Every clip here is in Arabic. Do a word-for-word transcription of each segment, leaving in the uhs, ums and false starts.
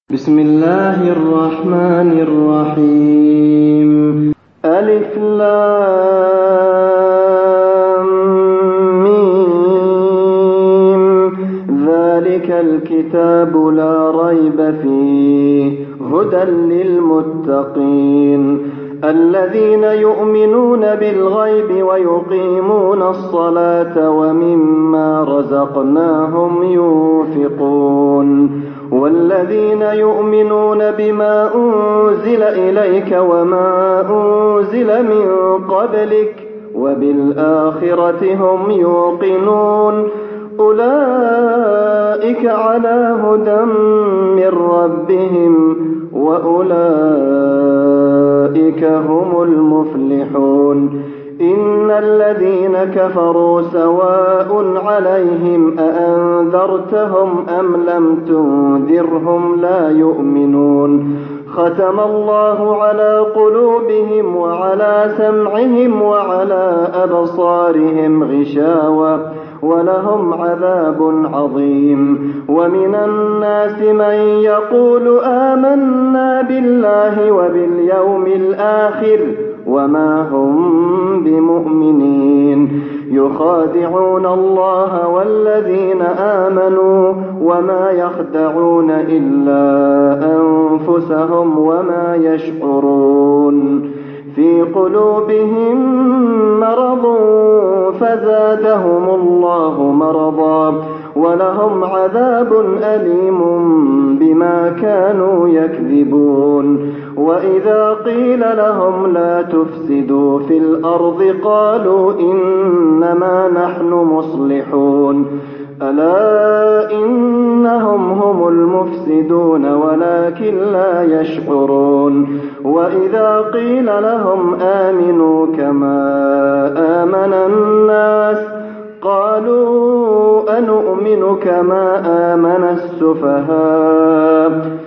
بسم الله الرحمن الرحيم. ألف لام ميم. ذلك الكتاب لا ريب فيه هدى للمتقين الذين يؤمنون بالغيب ويقيمون الصلاة ومما رزقناهم ينفقون والذين يؤمنون بما أنزل إليك وما أنزل من قبلك وبالآخرة هم يوقنون أولئك على هدى من ربهم وأولئك هم المفلحون. إن الذين كفروا سواء عليهم أأنذرتهم أم لم تنذرهم لا يؤمنون. ختم الله على قلوبهم وعلى سمعهم وعلى أبصارهم غشاوة ولهم عذاب عظيم. ومن الناس من يقول آمنا بالله وباليوم الآخر وما هم بمؤمنين يخادعون الله والذين آمنوا وما يخدعون إلا أنفسهم وما يشعرون. في قلوبهم مرض فزادهم الله مرضا ولهم عذاب أليم بما كانوا يكذبون. وإذا قيل لهم لا تفسدوا في الأرض قالوا إنما نحن مصلحون ألا إنهم هم المفسدون ولكن لا يشعرون. وإذا قيل لهم آمنوا كما آمن الناس قالوا أنؤمن كما آمن السفهاء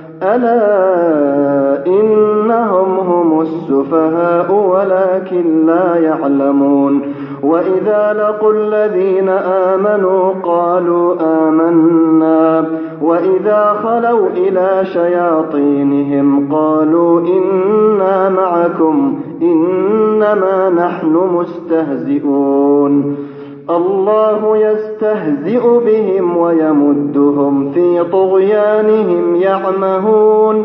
ألا إنهم هم السفهاء ولكن لا يعلمون. وإذا لقوا الذين آمنوا قالوا آمنا وإذا خلوا إلى شياطينهم قالوا إنا معكم إنما نحن مستهزئون. الله يستهزئ بهم ويمدهم في طغيانهم يعمهون.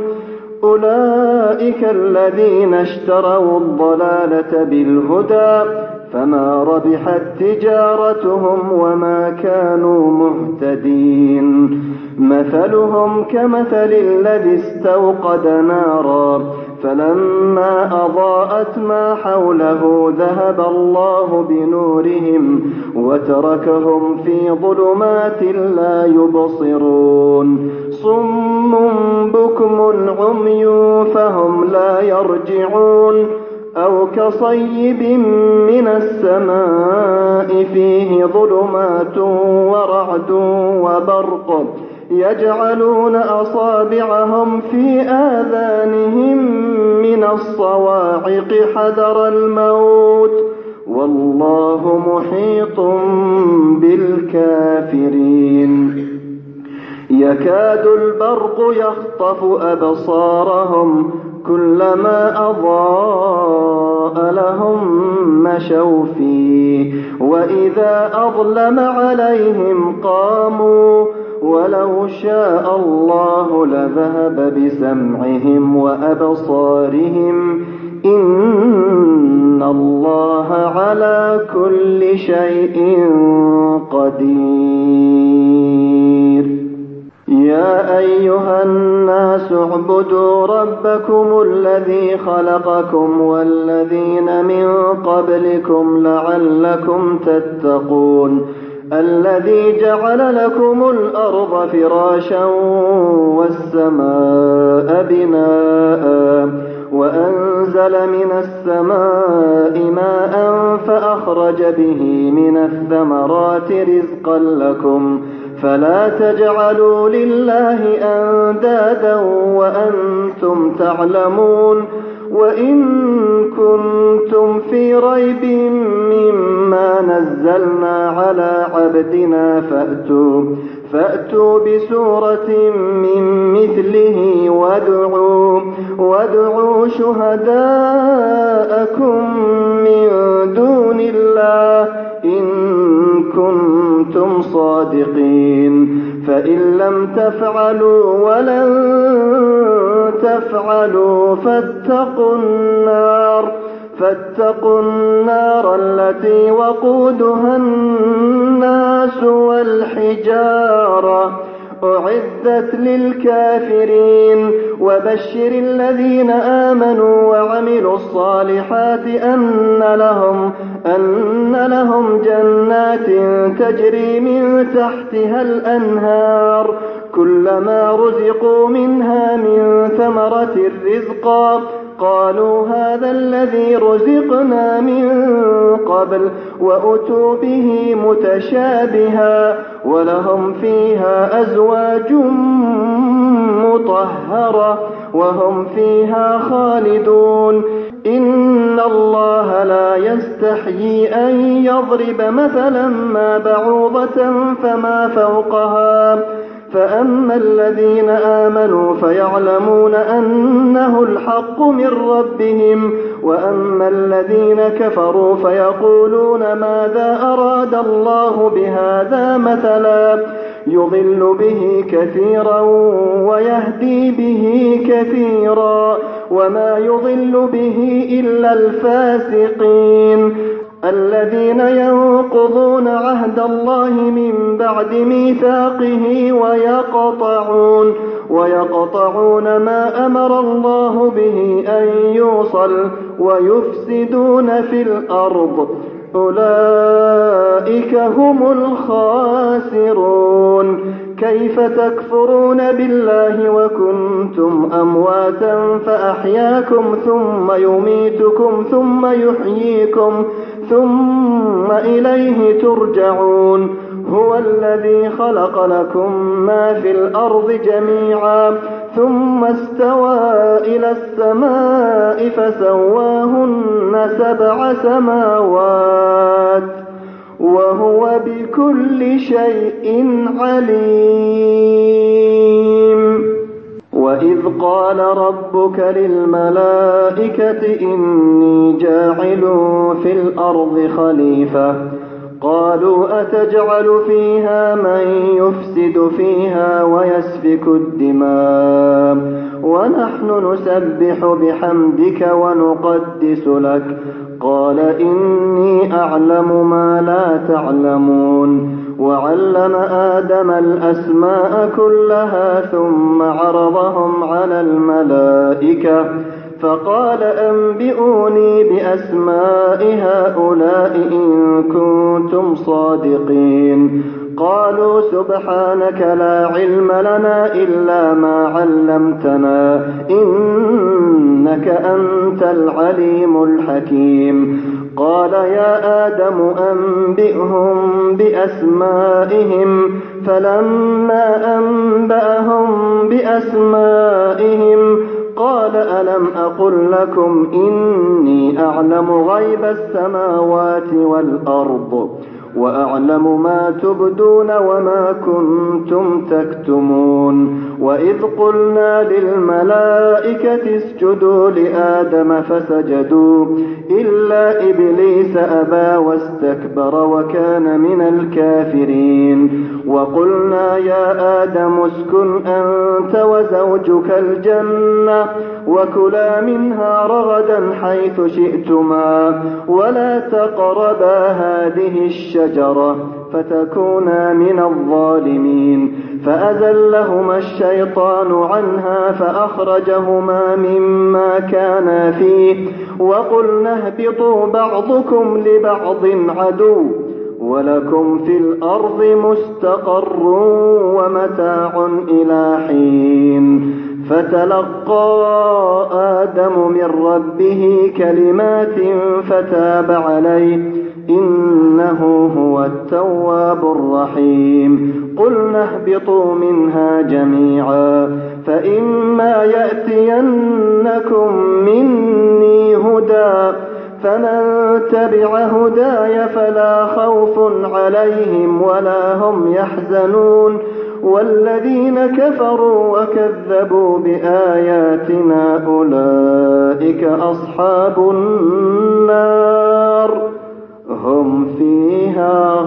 أولئك الذين اشتروا الضلالة بالهدى فما ربحت تجارتهم وما كانوا مهتدين. مثلهم كمثل الذي استوقد نارا فلما أضاءت ما حوله ذهب الله بنورهم وتركهم في ظلمات لا يبصرون. صم بكم عمي فهم لا يرجعون. أو كصيب من السماء فيه ظلمات ورعد وبرق يجعلون أصابعهم في آذانهم من الصواعق حذر الموت والله محيط بالكافرين. يكاد البرق يخطف أبصارهم كلما أضاء لهم مشوا فيه وإذا أظلم عليهم قاموا ولو شاء الله لذهب بسمعهم وأبصارهم إن الله على كل شيء قدير. يا أيها الناس اعبدوا ربكم الذي خلقكم والذين من قبلكم لعلكم تتقون. الذي جعل لكم الأرض فراشا والسماء بناء وأنزل من السماء ماء فأخرج به من الثمرات رزقا لكم فلا تجعلوا لله أندادا وأنتم تعلمون. وإن كنتم في ريب مما نزلنا على عبدنا فأتوا, فأتوا بسورة من مثله وادعوا شهداءكم من دون الله إن كنتم صادقين فإن لم تفعلوا ولن تفعلوا فاتقوا النار فاتقوا النار التي وقودها الناس والحجارة أعدت للكافرين وبشر الذين آمنوا وعملوا الصالحات أن لهم, أن لهم جنات تجري من تحتها الأنهار كلما رزقوا منها من ثمرة رزقا قالوا هذا الذي رزقنا من قبل وأتوا به متشابها ولهم فيها أزواج مطهرة وهم فيها خالدون إن الله لا يستحيي أن يضرب مثلا ما بعوضة فما فوقها فأما الذين آمنوا فيعلمون أنه الحق من ربهم وأما الذين كفروا فيقولون ماذا أراد الله بهذا مثلا يضل به كثيرا ويهدي به كثيرا وما يضل به إلا الفاسقين الذين ينقضون عهد الله من بعد ميثاقه ويقطعون ويقطعون ما أمر الله به أن يوصل ويفسدون في الأرض أولئك هم الخاسرون كيف تكفرون بالله وكنتم أمواتا فأحياكم ثم يميتكم ثم يحييكم ثم إليه ترجعون هو الذي خلق لكم ما في الأرض جميعا ثم استوى إلى السماء فسواهن سبع سماوات وهو بكل شيء عليم وإذ قال ربك للملائكة إني جاعل في الأرض خليفة قالوا أتجعل فيها من يفسد فيها ويسفك الدماء ونحن نسبح بحمدك ونقدس لك قال إني أعلم ما لا تعلمون وعلم آدم الأسماء كلها ثم عرضهم على الملائكة فقال أنبئوني بأسماء هؤلاء إن كنتم صادقين قالوا سبحانك لا علم لنا إلا ما علمتنا إنك أنت العليم الحكيم قال يا آدم أنبئهم بأسمائهم فلما أنبأهم بأسمائهم قال ألم أقل لكم إني أعلم غيب السماوات والأرض وأعلم ما تبدون وما كنتم تكتمون وإذ قلنا للملائكة اسجدوا لآدم فسجدوا إلا إبليس أبى واستكبر وكان من الكافرين وقلنا يا آدم اسكن أنت وزوجك الجنة وكلا منها رغدا حيث شئتما ولا تقربا هذه الشجرة فتكونا من الظالمين فأزلهما الشيطان عنها فأخرجهما مما كانا فيه وقلنا اهبطوا بعضكم لبعض عدو ولكم في الأرض مستقر ومتاع إلى حين فتلقى آدم من ربه كلمات فتاب عليه إنه هو التواب الرحيم قلنا اهبطوا منها جميعا فإما يأتينكم مني هدى فمن تبع هداي فلا خوف عليهم ولا هم يحزنون والذين كفروا وكذبوا بآياتنا أولئك أصحاب النار هم فيها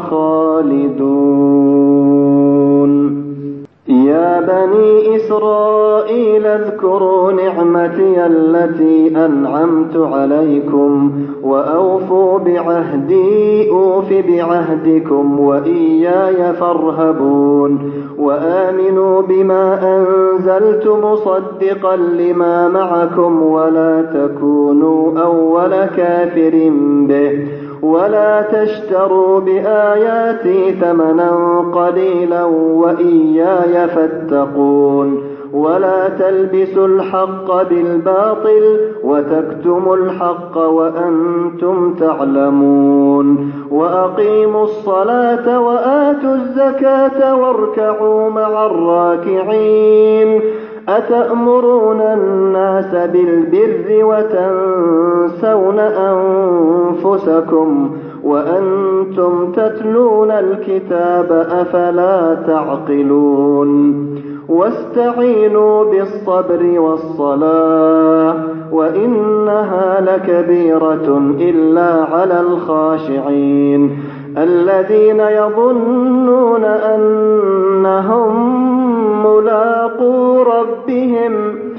خالدون. يا بني إسرائيل اذكروا نعمتي التي أنعمت عليكم وأوفوا بعهدي أوف بعهدكم وإياي فارهبون وآمنوا بما أنزلت مصدقا لما معكم ولا تكونوا أول كافر به ولا تشتروا بآياتي ثمنا قليلا وإياي فاتقون ولا تلبسوا الحق بالباطل وتكتموا الحق وأنتم تعلمون وأقيموا الصلاة وآتوا الزكاة واركعوا مع الراكعين. أتأمرون الناس بالبر وتنسون أنفسكم وأنتم تتلون الكتاب أفلا تعقلون. واستعينوا بالصبر والصلاة وإنها لكبيرة إلا على الخاشعين الذين يظنون أنهم ملاقو ربهم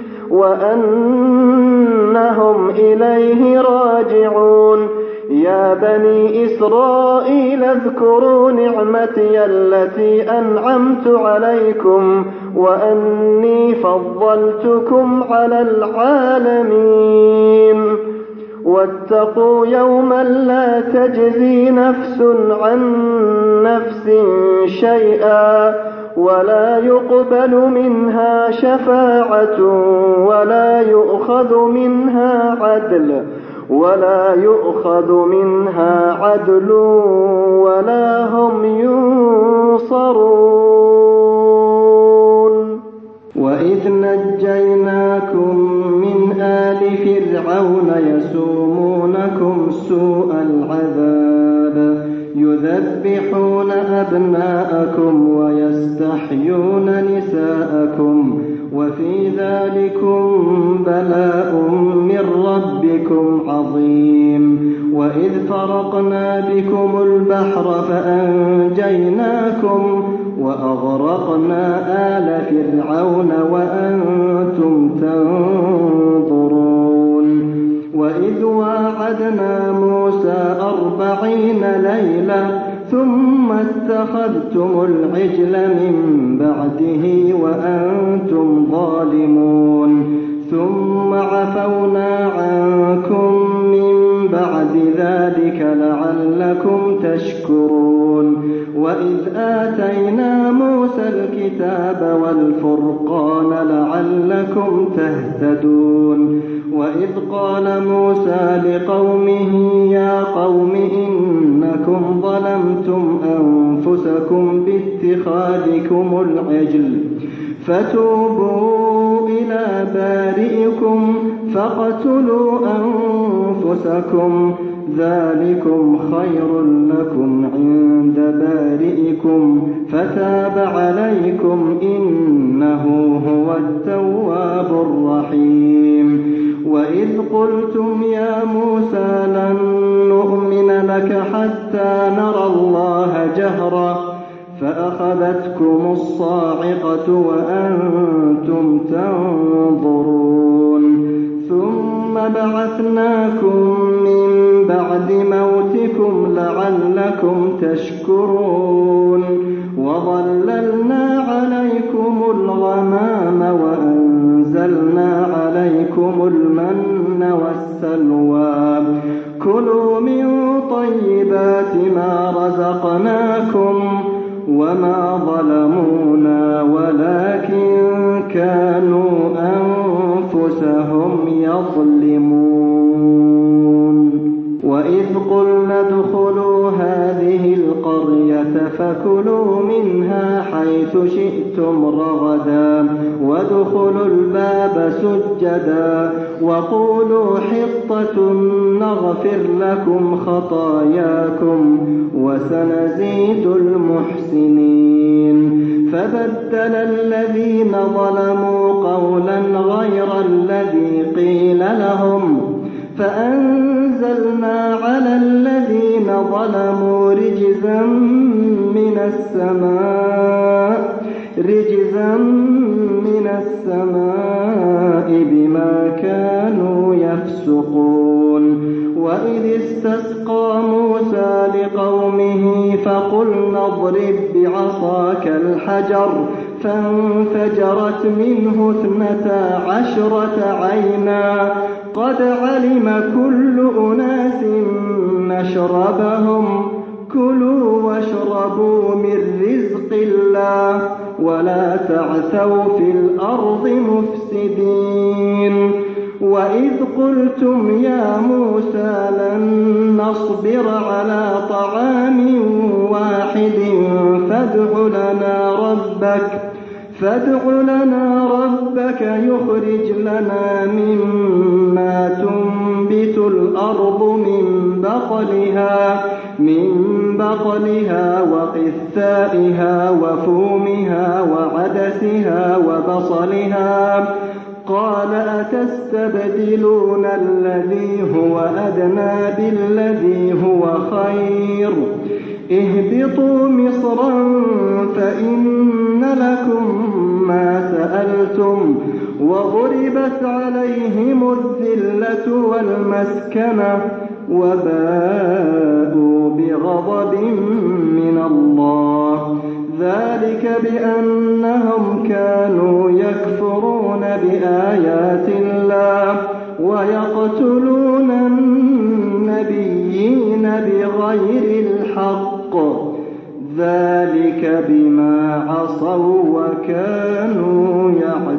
وأنهم إليه راجعون. يا بني إسرائيل اذكروا نعمتي التي أنعمت عليكم وأني فضلتكم على العالمين. واتقوا يوما لا تجزي نفس عن نفس شيئا ولا يقبل منها شفاعة ولا يؤخذ منها عدل ولا يؤخذ منها عدل ولا هم ينصرون. وإذ نجيناكم من آل فرعون يسومونكم سوء العذاب يذبحون أبناءكم ويستحيون نساءكم وفي ذلكم بلاء من ربكم عظيم. وإذ فرقنا بكم البحر فأنجيناكم وأغرقنا آل فرعون وأنتم تنظرون. وإذ واعدنا موسى أربعين ليلة ثم اتخذتم العجل من بعده وأنتم ظالمون ثم عفونا عنكم من بعد ذلك لعلكم تشكرون. وإذ آتينا موسى الكتاب والفرقان لعلكم تهتدون. وإذ قال موسى لقومه يا قوم إنكم ظلمتم أنفسكم باتخاذكم العجل فتوبوا إلى بارئكم فاقتلوا أنفسكم ذلكم خير لكم عند بارئكم فتاب عليكم إنه هو التواب الرحيم. وإذ قلتم يا موسى لن نؤمن لك حتى نرى الله جهرة فأخذتكم الصاعقة وأنتم تنظرون ثم بعثناكم من بعد موتكم لعلكم تشكرون. وظللنا عليكم الغمام وأنزلنا عليكم المن والسلوى كلوا من طيبات ما رزقناكم وما ظلمونا ولكن كانوا أنفسهم يظلمون. وإذ قلنا ادخلوا هذه القرية فكلوا منها حيث شئتم رغدا وادخلوا الباب سجدا وقولوا حطة نغفر لكم خطاياكم وسنزيد المحسنين. فبدل الذين ظلموا قولا غير الذي قيل لهم فأنزلنا على الذين ظلموا رجزا من السماء رجزا من السماء بما كانوا يفسقون وإذ استسقى موسى لقومه فقلنا اضرب بعصاك الحجر فانفجرت منه اثنتا عشرة عينا قد علم كل أناس مشربهم كلوا واشربوا من رزق الله ولا تعثوا في الأرض مفسدين وإذ قلتم يا موسى لن نصبر على طعام واحد فادع لنا ربك فادع لنا ربك يخرج لنا مما تنبت الأرض من بقلها من بقلها وقثائها وفومها وعدسها وبصلها قال أتستبدلون الذي هو أدنى بالذي هو خير اهبطوا مصرا فإن لكم ما سألتم وضربت عليهم الذلة والمسكنة وباءوا بغضب من الله ذلك بأنهم كانوا يكفرون بآيات الله ويقتلون النبيين بغير الحق ذلك بما عصوا وكانوا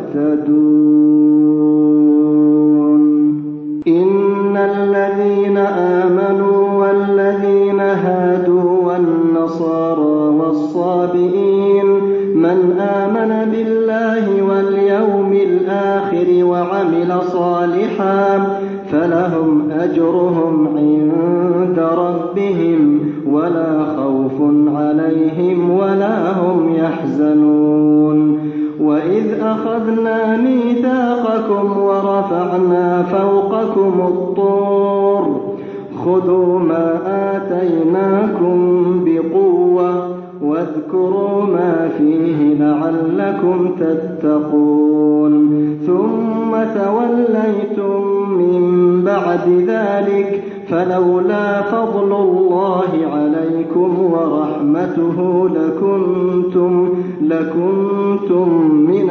يعتدون إن الذين آمنوا والذين هادوا والنصارى والصابئين من آمن بالله واليوم الآخر وعمل صالحا فلهم أجرهم عند ربهم ولا خوف عليهم ولا هم يحزنون وإذ أخذنا ميثاقكم ورفعنا فوقكم الطور خذوا ما آتيناكم بقوة واذكروا ما فيه لعلكم تتقون ثم توليتم من بعد ذلك فلولا فضل الله عليكم ورحمته لكنتم لكنتم من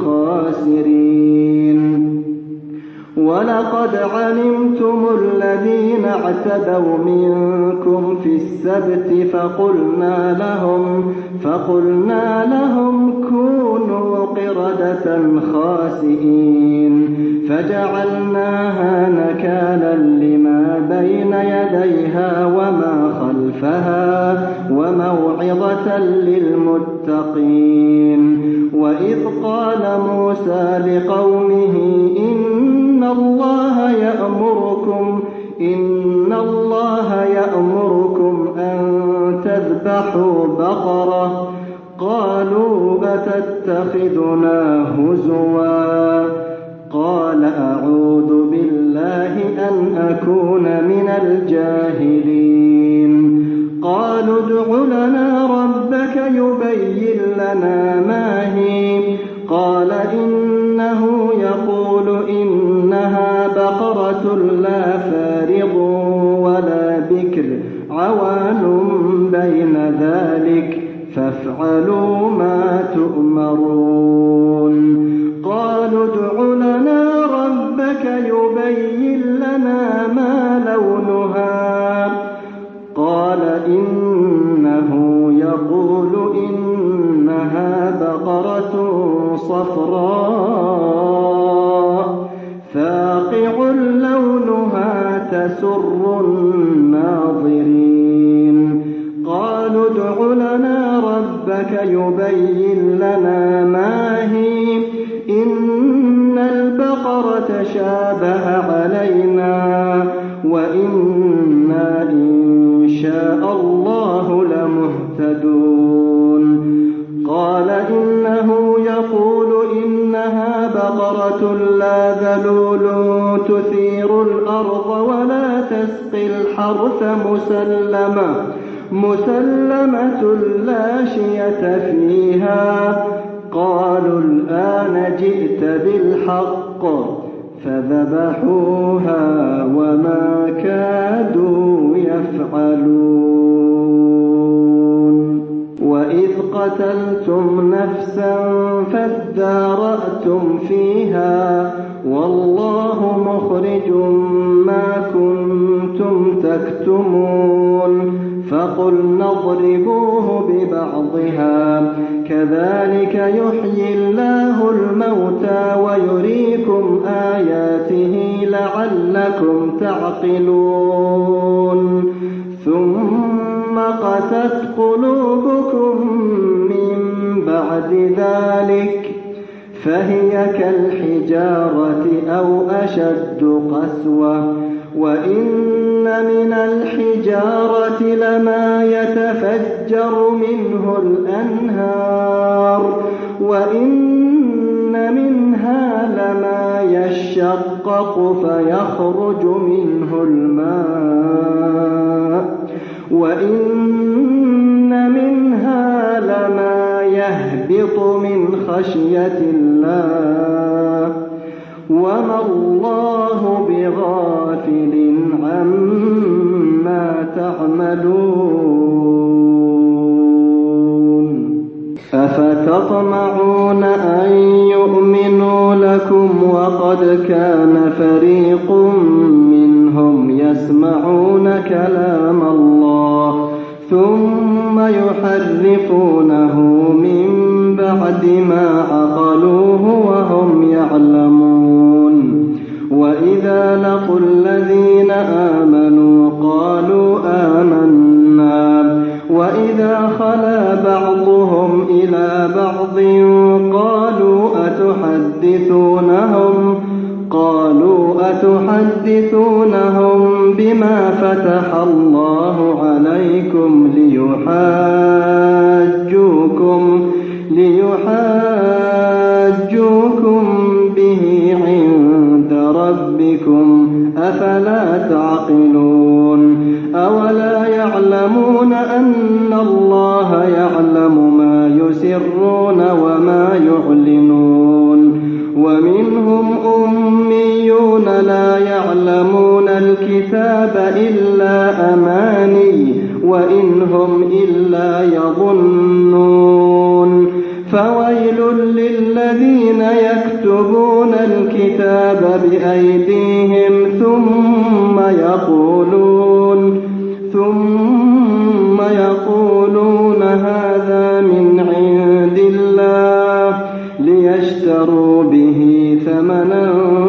الخاسرين ولقد علمتم الذين اعتدوا منكم في السبت فقلنا لهم فقلنا لهم كونوا قردة خاسئين فجعلناها نكالا لما بين يديها وما خلفها وموعظة للمتقين وإذ قال موسى لقومه إن الله يأمركم إن الله يأمركم أن تذبحوا بقرة قالوا أتتخذنا هزوا قال أعوذ بالله أن أكون من الجاهلين قالوا ادع لنا ربك يبين لنا ما هي قال إنه يقول إنها بقرة لا فارض ولا بكر عوان بين ذلك فافعلوا ما تؤمرون قالوا ادع لنا ربك يبين لنا ما لونها قال إنه يقول إنها بقرة صفراء فاقع لونها تسر الناظرين قالوا ادع لنا ربك يبين لنا ما هي إن البقرة شابه علينا وإنا إن شاء الله لمهتدون قال إن ذلول تثير الأرض ولا تسقي الحرث مسلمة مسلمة لا شية فيها. قالوا الآن جئت بالحق فذبحوها وما كادوا يفعلون. وإذ قتلتم نفسا فادارأتم فيها والله مخرج ما كنتم تكتمون. فقلنا اضربوه ببعضها كذلك يحيي الله الموتى ويريكم آياته لعلكم تعقلون. ثم قست قلوبكم من بعد ذلك فهي كالحجارة أو أشد قسوة. وإن من الحجارة لما يتفجر منه الأنهار وإن منها لما يشقق فيخرج منه الماء وإن منها لما يهبط من خشية الله وما الله بغافل عما تعملون. أفتطمعون أن يؤمنوا لكم وقد كان فريق منهم يسمعون كلام الله ثم يحرفونه من بعد ما عقلوه وهم يعلمون. وإذا لقوا الذين آمنوا قالوا آمنا وإذا خلا بعضهم إلى بعض قالوا أتحدثونهم قالوا أتحدثونهم بما فتح الله عليكم ليحاجوكم ليحاجوكم به عند ربكم أفلا تعقلون. أولا يعلمون أن الله يعلم ما يسرون وما يعلنون. ومنهم أميون لا يعلمون الكتاب إلا أماني وإن هم إلا يظنون. فويل للذين يكتبون الكتاب بأيديهم ثم يقولون ثم يقولون هذا من عند الله ليشتروا به ثمنا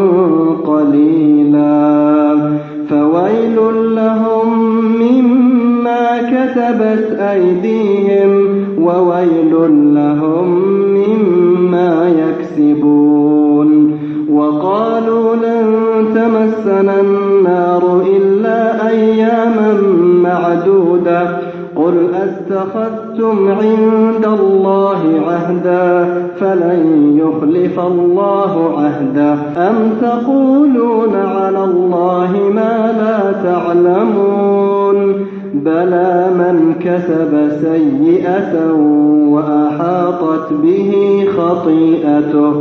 قليلا. فويل لهم مما كتبت أيديهم وويل لهم مما يكسبون. وقالوا لن تمسنا النار إلا أياما معدودة قل أتخذتم عند الله عهدا فلن يخلف الله عهدا أم تقولون على الله ما لا تعلمون. بلى من كسب سيئة وأحاطت به خطيئته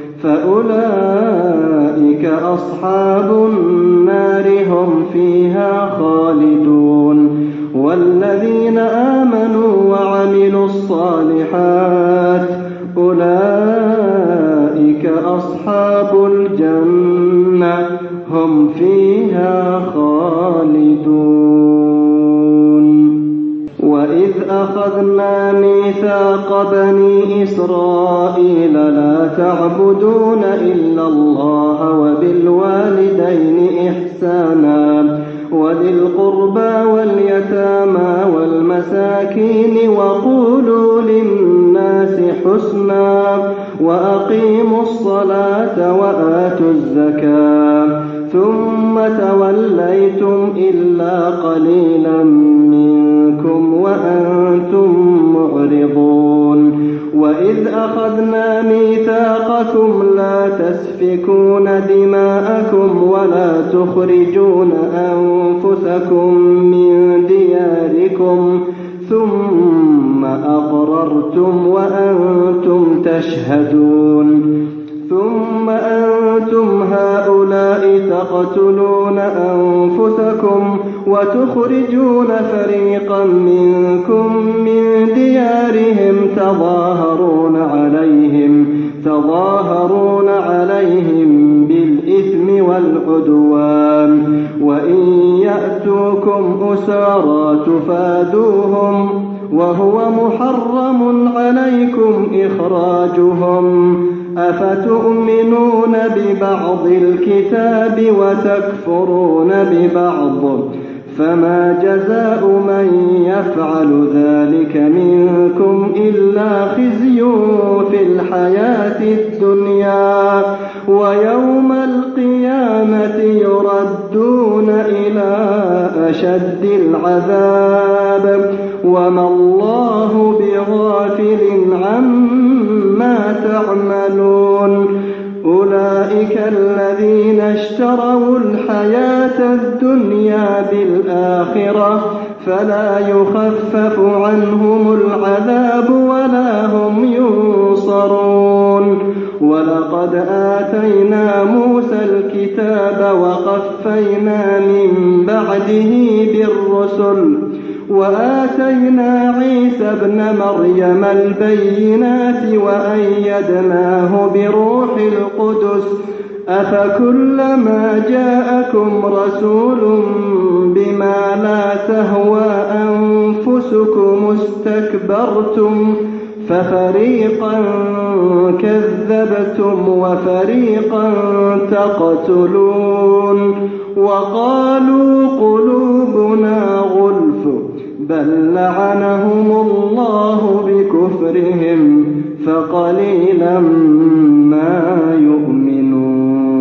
فأولئك أصحاب النار هم فيها خالدون. والذين آمنوا وعملوا الصالحات أولئك أصحاب الجنة هم فيها خالدون. وإذ أخذنا ميثاق بني إسرائيل لا تعبدون إلا الله وبالوالدين إحسانا وذي القربى واليتامى والمساكين وقولوا للناس حسنا وأقيموا الصلاة وآتوا الزكاة ثم توليتم إلا قليلا منكم وأنتم معرضون. وإذ أخذنا ميثاقكم لا تسفكون دماءكم ولا تخرجون أنفسكم من دياركم ثم أقررتم وأنتم تشهدون ثم أنتم هؤلاء تقتلون أنفسكم وتخرجون فريقا منكم من ديارهم تظاهرون عليهم تظاهرون عليهم بالإثم والعدوان وإن يأتوكم أسارى تفادوهم وهو محرم عليكم إخراجهم أفتؤمنون ببعض الكتاب وتكفرون ببعض فما جزاء من يفعل ذلك منكم إلا خزي في الحياة الدنيا ويوم القيامة يردون إلى أشد العذاب وما الله بغافل عما تعملون أولئك الذين اشتروا الحياة الدنيا بالآخرة فلا يخفف عنهم العذاب ولا هم ينصرون ولقد آتينا موسى الكتاب وقفينا من بعده بالرسل وآتينا عيسى ابن مريم البينات وأيدناه بروح القدس أفكلما جاءكم رسول بما لا تهوى أنفسكم استكبرتم ففريقا كذبتم وفريقا تقتلون وقالوا قلوبنا غلف بل لعنهم الله بكفرهم فقليلا ما يؤمنون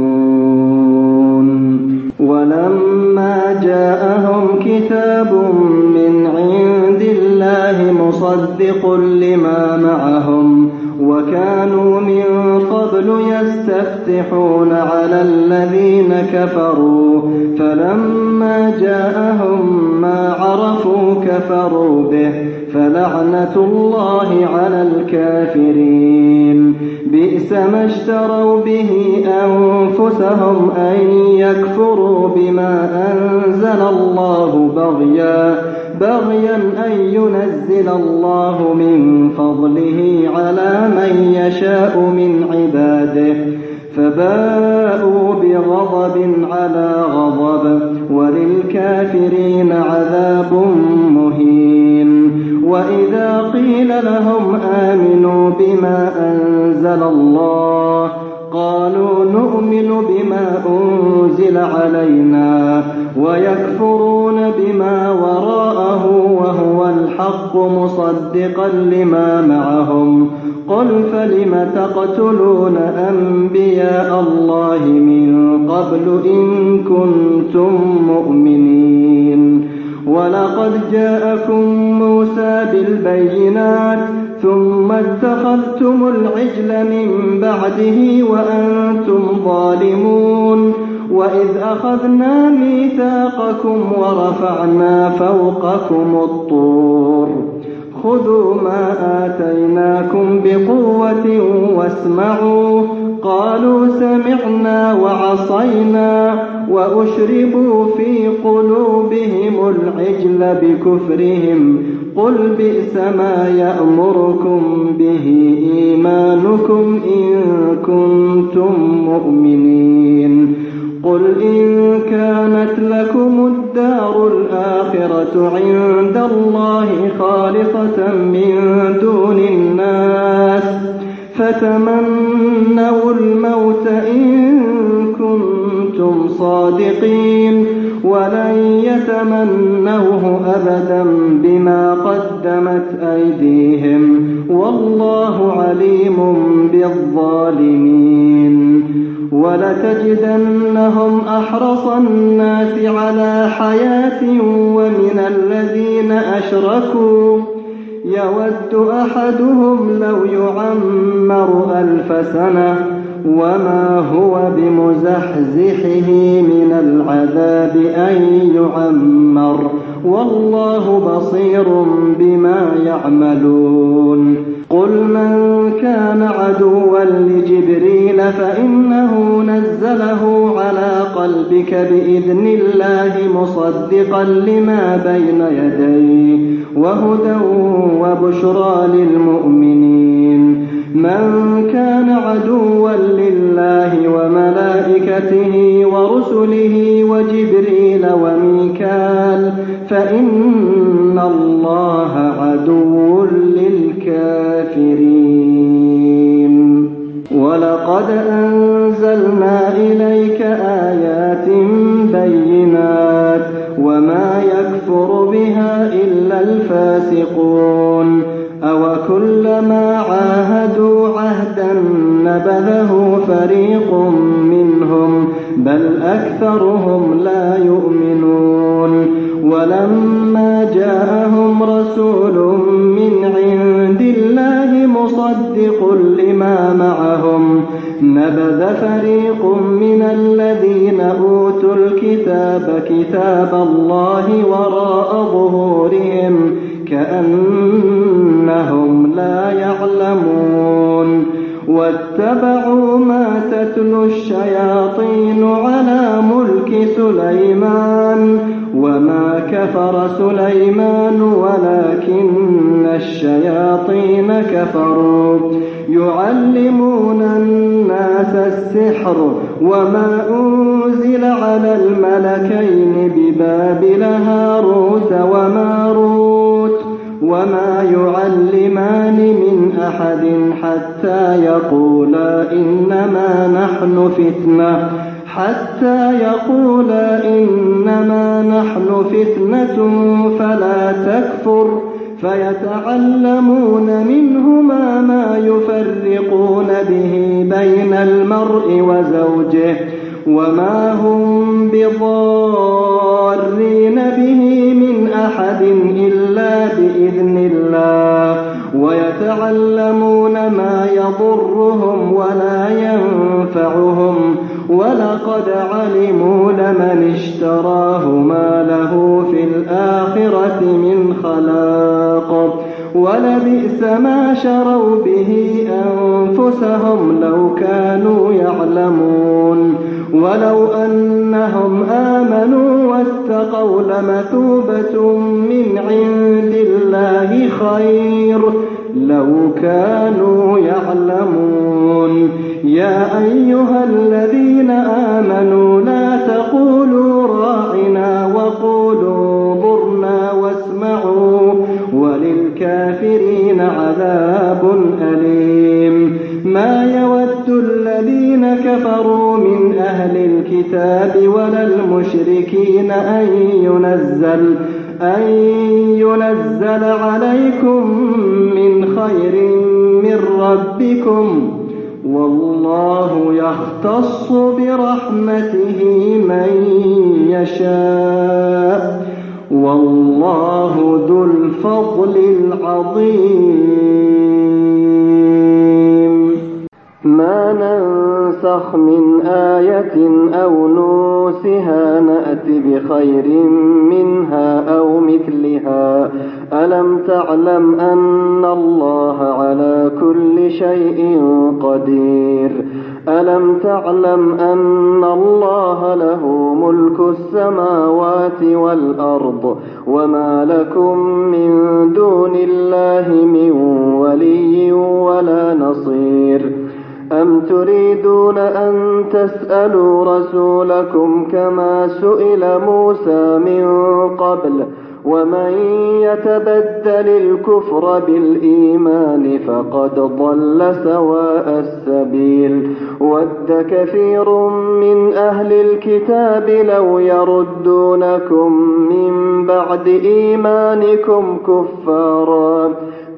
ولما جاءهم كتاب من عند الله مصدق لما معهم وكانوا من قبل يستفتحون على الذين كفروا فلما جاءهم ما عرفوا كفروا به فلعنة الله على الكافرين بئس ما اشتروا به أنفسهم أن يكفروا بما أنزل الله بغيا بغيا أن ينزل الله من فضله على من يشاء من عباده فباءوا بغضب على غضب وللكافرين عذاب مهين وإذا قيل لهم آمنوا بما أنزل الله قالوا نؤمن بما أنزل علينا ويكفرون بما وراءه وهو الحق مصدقا لما معهم قل فلم تقتلون أنبياء الله من قبل إن كنتم مؤمنين ولقد جاءكم موسى بالبينات ثم اتخذتم العجل من بعده وأنتم ظالمون وإذ أخذنا ميثاقكم ورفعنا فوقكم الطور خذوا ما آتيناكم بقوة واسمعوا قالوا سمعنا وعصينا وأشربوا في قلوبهم العجل بكفرهم قل بئس ما يأمركم به إيمانكم إن كنتم مؤمنين قل إن كانت لكم الدار الآخرة عند الله خالصة من دون الناس فتمنوا الموت إن كنتم صادقين ولن يتمنوه أبدا بما قدمت أيديهم والله عليم بالظالمين ولتجدنهم أحرص الناس على حياة ومن الذين أشركوا يود أحدهم لو يعمر ألف سنة وما هو بمزحزحه من العذاب أن يعمر والله بصير بما يعملون قل من كان عدوا لجبريل فإنه نزله على قلبك بإذن الله مصدقا لما بين يديه وهدى وبشرى للمؤمنين من كان عدوا لله وملائكته ورسله وجبريل وميكال فإن الله عدو للكافرين ولقد أنزلنا إليك آيات بينات وما يكفر بها إلا الفاسقون أوكلما عاهدوا عهدا نبذه فريق منهم بل أكثرهم لا يؤمنون ولما جاءهم رسول من عند الله مصدق لما معهم نبذ فريق من الذين أوتوا الكتاب كتاب الله وراء ظهورهم كأنهم لا يعلمون واتبعوا ما تتلو الشياطين على ملك سليمان وما كفر سليمان ولكن الشياطين كفروا يعلمون الناس السحر وما أنزل على الملكين ببابل هاروت وماروت وما يعلمان من أحد حتى يقولا إنما نحن فتنة حتى يقولا إنما نحن فتنة فلا تكفر فيتعلمون منهما ما يفرقون به بين المرء وزوجه وما هم بضارين به من أحد إلا بإذن الله ويتعلمون ما يضرهم ولا ينفعهم ولقد علموا لمن اشتراه ما له في الآخرة من خلاق ولبئس ما شروا به أنفسهم لو كانوا يعلمون ولو أنهم آمنوا واتقوا لمثوبة من عند الله خير لو كانوا يعلمون يا أيها الذين آمنوا لا تقولوا راعنا وقولوا انظرنا واسمعوا وللكافرين عذاب أليم ما يود الذين كفروا من أهل الكتاب ولا المشركين أن ينزل أن ينزل عليكم من خير من ربكم والله يختص برحمته من يشاء والله ذو الفضل العظيم ما ننسخ من آية أو نوسها نأت بخير منها أو مثلها ألم تعلم أن الله على كل شيء قدير ألم تعلم أن الله له ملك السماوات والأرض وما لكم من دون الله من ولي ولا نصير أم تريدون أن تسألوا رسولكم كما سئل موسى من قبل ومن يتبدل الكفر بالإيمان فقد ضل سواء السبيل ود كثير من أهل الكتاب لو يردونكم من بعد إيمانكم كفارا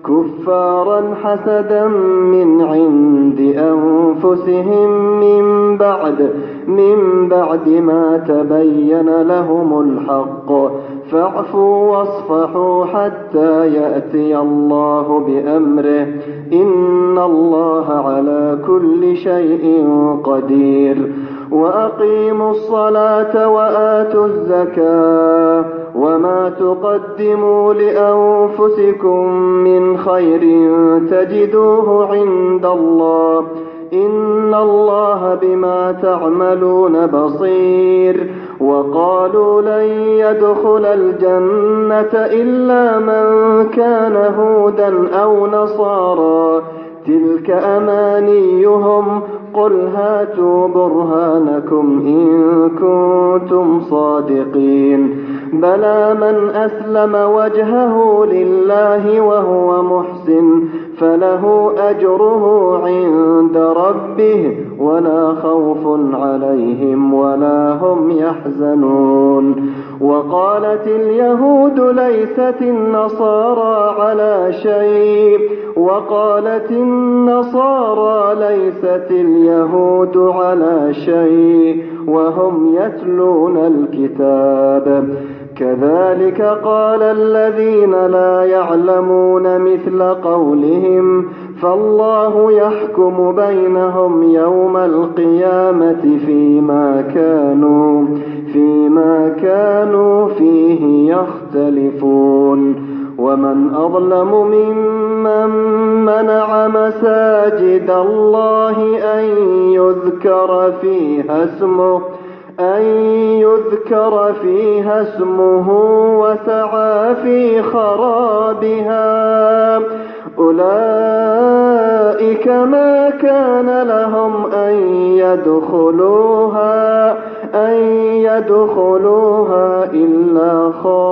كفارا حسدا من عند أنفسهم من بعد من بعد ما تبين لهم الحق فاعفوا واصفحوا حتى يأتي الله بأمره إن الله على كل شيء قدير وأقيموا الصلاة وآتوا الزكاة وما تقدموا لأنفسكم من خير تجدوه عند الله إن الله بما تعملون بصير وقالوا لن يدخل الجنة إلا من كان هودا أو نصارى تلك أمانيهم قل هاتوا برهانكم إن كنتم صادقين بلى من أسلم وجهه لله وهو محسن فله أجره عند ربه ولا خوف عليهم ولا هم يحزنون وقالت اليهود ليست النصارى على شيء وقالت النصارى ليست اليهود على شيء وهم يتلون الكتاب كذلك قال الذين لا يعلمون مثل قولهم فالله يحكم بينهم يوم القيامة فيما كانوا فيما كانوا فيه يختلفون ومن أظلم ممن منع مساجد الله أن يذكر فيها اسمه أن يذكر فيها اسمه وسعى في خرابها أولئك ما كان لهم أن يدخلوها أن يدخلوها إلا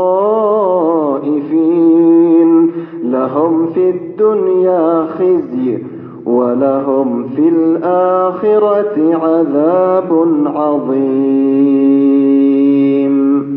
خائفين لهم في الدنيا خزي ولهم في الآخرة عذاب عظيم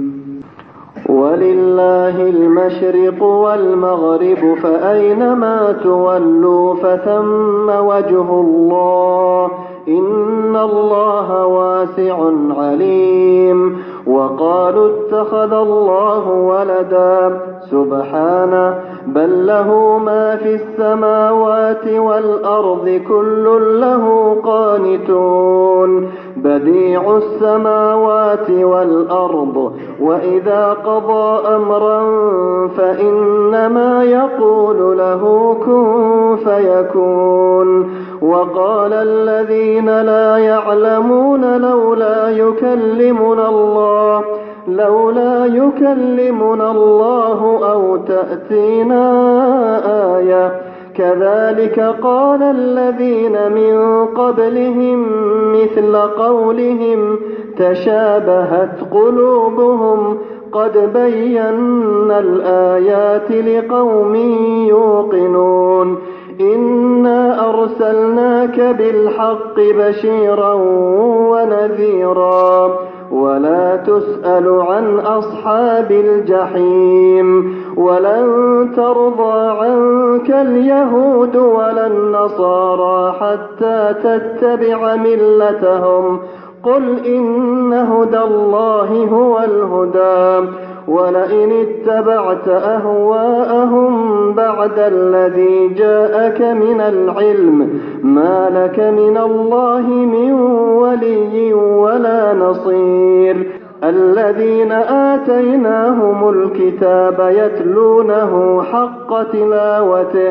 ولله المشرق والمغرب فأينما تولوا فثم وجه الله إن الله واسع عليم وقالوا اتخذ الله ولدا سبحانه بل له ما في السماوات والأرض كل له قانتون بديع السماوات والأرض وإذا قضى أمرا فإنما يقول له كن فيكون وقال الذين لا يعلمون لولا يكلمنا الله لولا يكلمنا الله أو تأتينا آية كذلك قال الذين من قبلهم مثل قولهم تشابهت قلوبهم قد بينا الآيات لقوم يوقنون إنا أرسلناك بالحق بشيرا ونذيرا ولا تسأل عن أصحاب الجحيم ولن ترضى عنك اليهود ولا النصارى حتى تتبع ملتهم قل إن هدى الله هو الهدى ولئن اتبعت أهواءهم بعد الذي جاءك من العلم ما لك من الله من ولي ولا نصير الذين آتيناهم الكتاب يتلونه حق تلاوته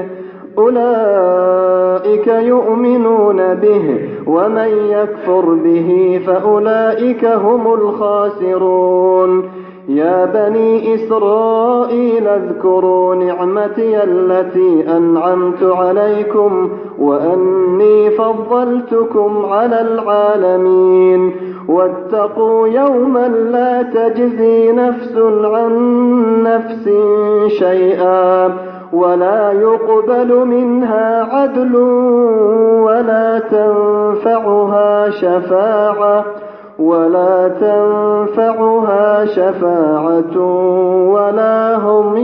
أولئك يؤمنون به ومن يكفر به فأولئك هم الخاسرون يا بني إسرائيل اذكروا نعمتي التي أنعمت عليكم وأني فضلتكم على العالمين واتقوا يوما لا تجزي نفس عن نفس شيئا ولا يقبل منها عدل ولا تنفعها شفاعة ولا تنفعها شفاعة ولا هم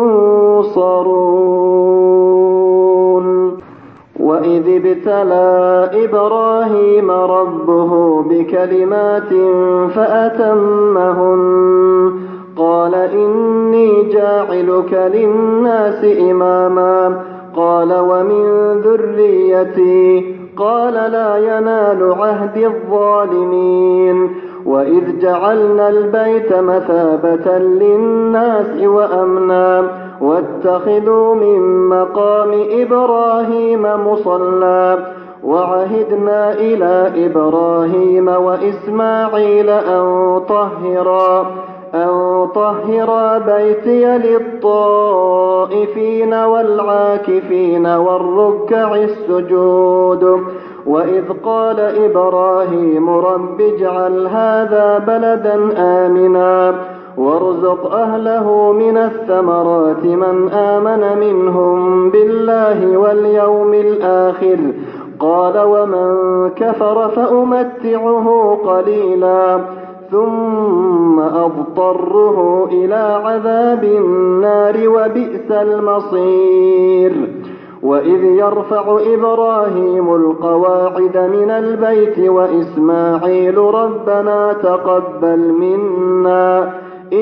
ينصرون. وإذ ابتلى إبراهيم ربه بكلمات فأتمهن قال إني جاعلك للناس إماما قال ومن ذريتي قال لا ينال عهد الظالمين. وإذ جعلنا البيت مثابة للناس وأمنا واتخذوا من مقام إبراهيم مصلى وعهدنا إلى إبراهيم وإسماعيل أن طهرا أن طهرا بيتي للطائفين والعاكفين والركع السجود. وإذ قال إبراهيم رب اجعل هذا بلدا آمنا وارزق أهله من الثمرات من آمن منهم بالله واليوم الآخر قال ومن كفر فأمتعه قليلا ثم أضطره إلى عذاب النار وبئس المصير. وإذ يرفع إبراهيم القواعد من البيت وإسماعيل ربنا تقبل منا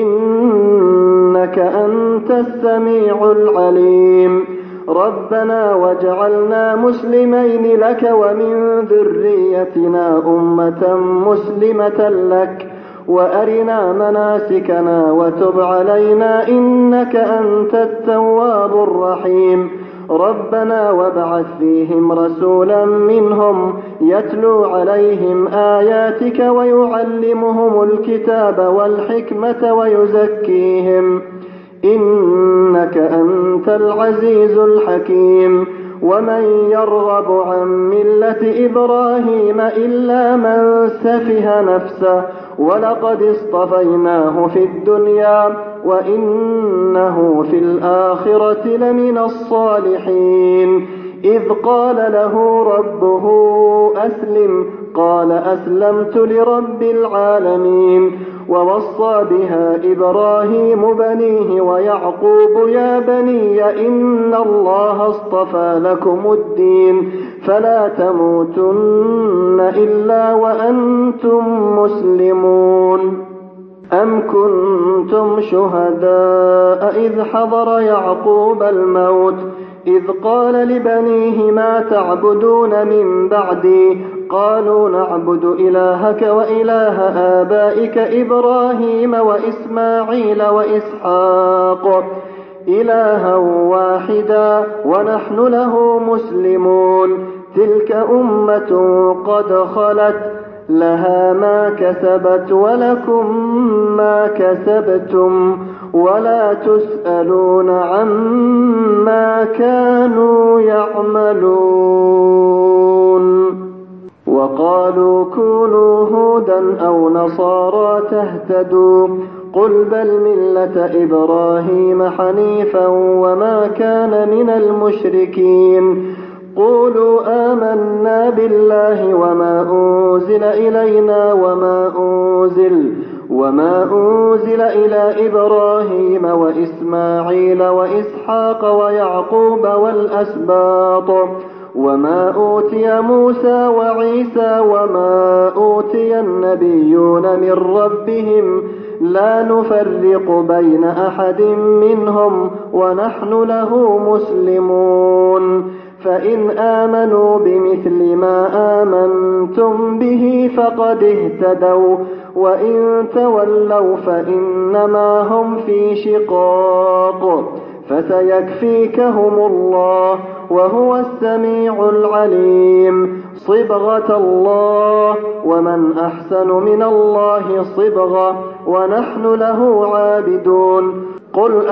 إنك أنت السميع العليم. ربنا واجعلنا مسلمين لك ومن ذريتنا أمة مسلمة لك وأرنا مناسكنا وتب علينا إنك أنت التواب الرحيم. ربنا وابعث فيهم رسولا منهم يتلو عليهم آياتك ويعلمهم الكتاب والحكمة ويزكيهم إنك أنت العزيز الحكيم. ومن يرغب عن ملة إبراهيم إلا من سفه نفسه ولقد اصطفيناه في الدنيا وإنه في الآخرة لمن الصالحين. إذ قال له ربه أسلم قال أسلمت لرب العالمين. ووصى بها إبراهيم بنيه ويعقوب يا بني إن الله اصطفى لكم الدين فلا تموتن إلا وأنتم مسلمون. أم كنتم شهداء إذ حضر يعقوب الموت إذ قال لبنيه ما تعبدون من بعدي قالوا نعبد إلهك وإله آبائك إبراهيم وإسماعيل وإسحاق إلها واحدا ونحن له مسلمون. تلك أمة قد خلت لها ما كسبت ولكم ما كسبتم ولا تسألون عما كانوا يعملون. وقالوا كونوا هودا أو نصارى تهتدوا قل بل ملة إبراهيم حنيفا وما كان من المشركين. قولوا آمنا بالله وما أنزل إلينا وما أنزل وما أنزل إلى إبراهيم وإسماعيل وإسحاق ويعقوب والأسباط وما أوتي موسى وعيسى وما أوتي النبيون من ربهم لا نفرق بين أحد منهم ونحن له مسلمون. فإن آمنوا بمثل ما آمنتم به فقد اهتدوا وإن تولوا فإنما هم في شقاق فسيكفيكهم الله وهو السميع العليم. صبغة الله ومن أحسن من الله صبغة ونحن له عابدون. قل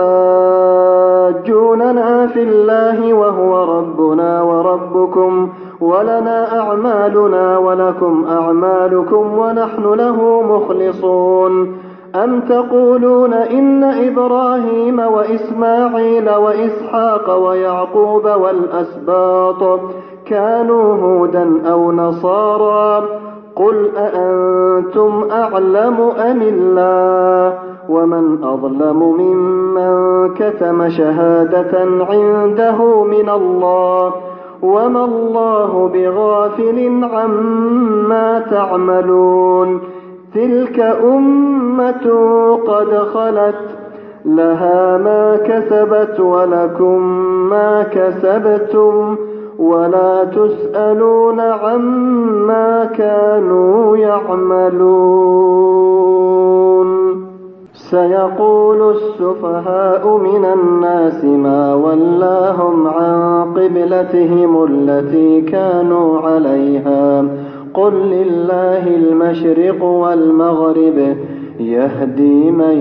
أتحاجوننا في الله وهو ربنا وربكم ولنا أعمالنا ولكم أعمالكم ونحن له مخلصون. أم تقولون إن إبراهيم وإسماعيل وإسحاق ويعقوب والأسباط كانوا هودا أو نصارى قل أأنتم أعلم أم الله ومن أظلم ممن كتم شهادة عنده من الله وما الله بغافل عما تعملون تلك أمة قد خلت لها ما كسبت ولكم ما كسبتم ولا تسألون عما كانوا يعملون سيقول السفهاء من الناس ما ولاهم عن قبلتهم التي كانوا عليها قل لله المشرق والمغرب يهدي من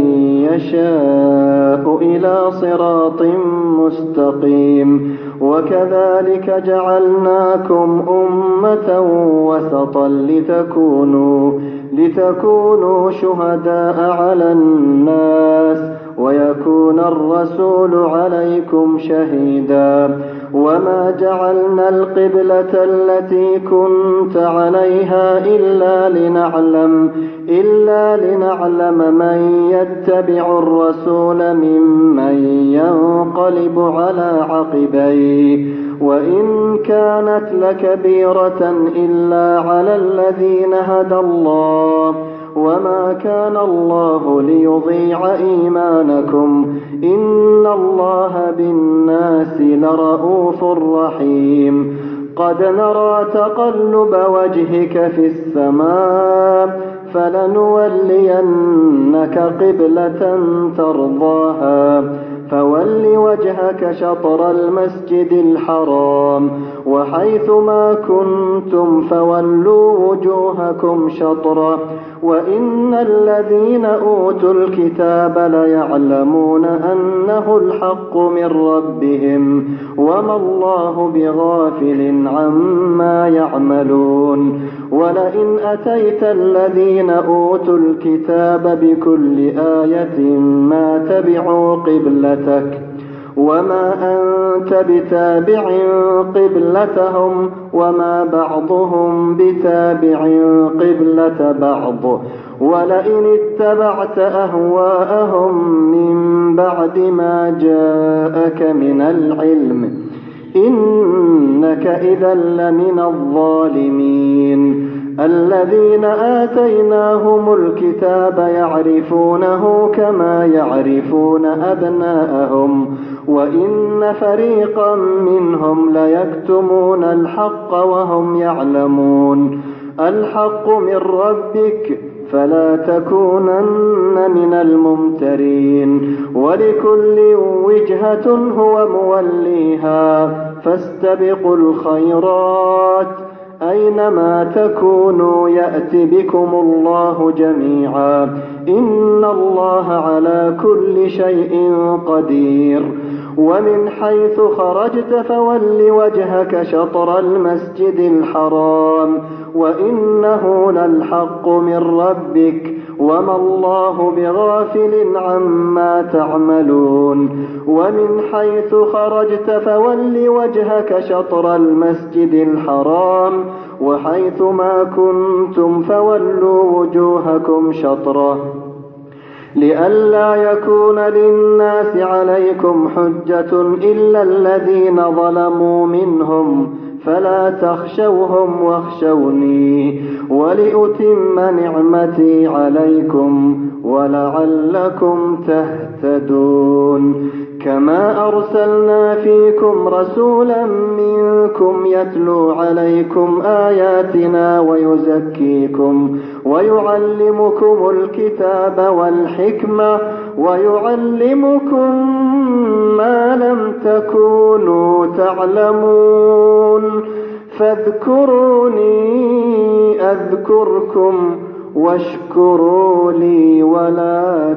يشاء إلى صراط مستقيم وكذلك جعلناكم أمة وسطا لتكونوا لتكونوا شهداء على الناس ويكون الرسول عليكم شهيدا وما جعلنا القبلة التي كنت عليها إلا لنعلم إلا لنعلم من يتبع الرسول ممن ينقلب على عقبيه وإن كانت لكبيرة إلا على الذين هدى الله وما كان الله ليضيع إيمانكم إن الله بالناس لرءوف رحيم قد نرى تقلب وجهك في السماء فلنولينك قبلة ترضاها فول وجهك شطر المسجد الحرام وحيث ما كنتم فولوا وجوهكم شطره وإن الذين أوتوا الكتاب ليعلمون أنه الحق من ربهم وما الله بغافل عما يعملون ولئن أتيت الذين أوتوا الكتاب بكل آية ما تبعوا قبلتك وما أنت بتابع قبلتهم وما بعضهم بتابع قبلة بعض ولئن اتبعت أهواءهم من بعد ما جاءك من العلم إنك إذا لمن الظالمين الذين آتيناهم الكتاب يعرفونه كما يعرفون أبناءهم وإن فريقا منهم ليكتمون الحق وهم يعلمون الحق من ربك فلا تكونن من الممترين ولكل وجهة هو موليها فاستبقوا الخيرات أينما تكونوا يأت بكم الله جميعا إن الله على كل شيء قدير ومن حيث خرجت فول وجهك شطر المسجد الحرام وإنه للحق من ربك وما الله بغافل عما تعملون ومن حيث خرجت فول وجهك شطر المسجد الحرام وحيث ما كنتم فولوا وجوهكم شطره لئلا يكون للناس عليكم حجة إلا الذين ظلموا منهم فلا تخشوهم واخشوني ولأتم نعمتي عليكم ولعلكم تهتدون كما أرسلنا فيكم رسولا منكم يتلو عليكم آياتنا ويزكيكم ويعلمكم الكتاب والحكمة ويعلمكم ما لم تكونوا تعلمون فاذكروني أذكركم واشكروا لي ولا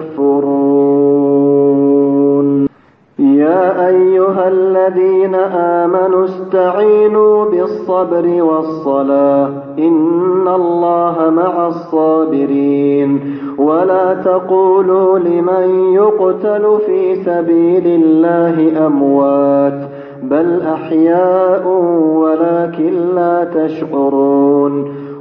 تكفرون يا أيها الذين آمنوا استعينوا بالصبر والصلاة إن الله مع الصابرين ولا تقولوا لمن يقتل في سبيل الله أموات بل أحياء ولكن لا تشعرون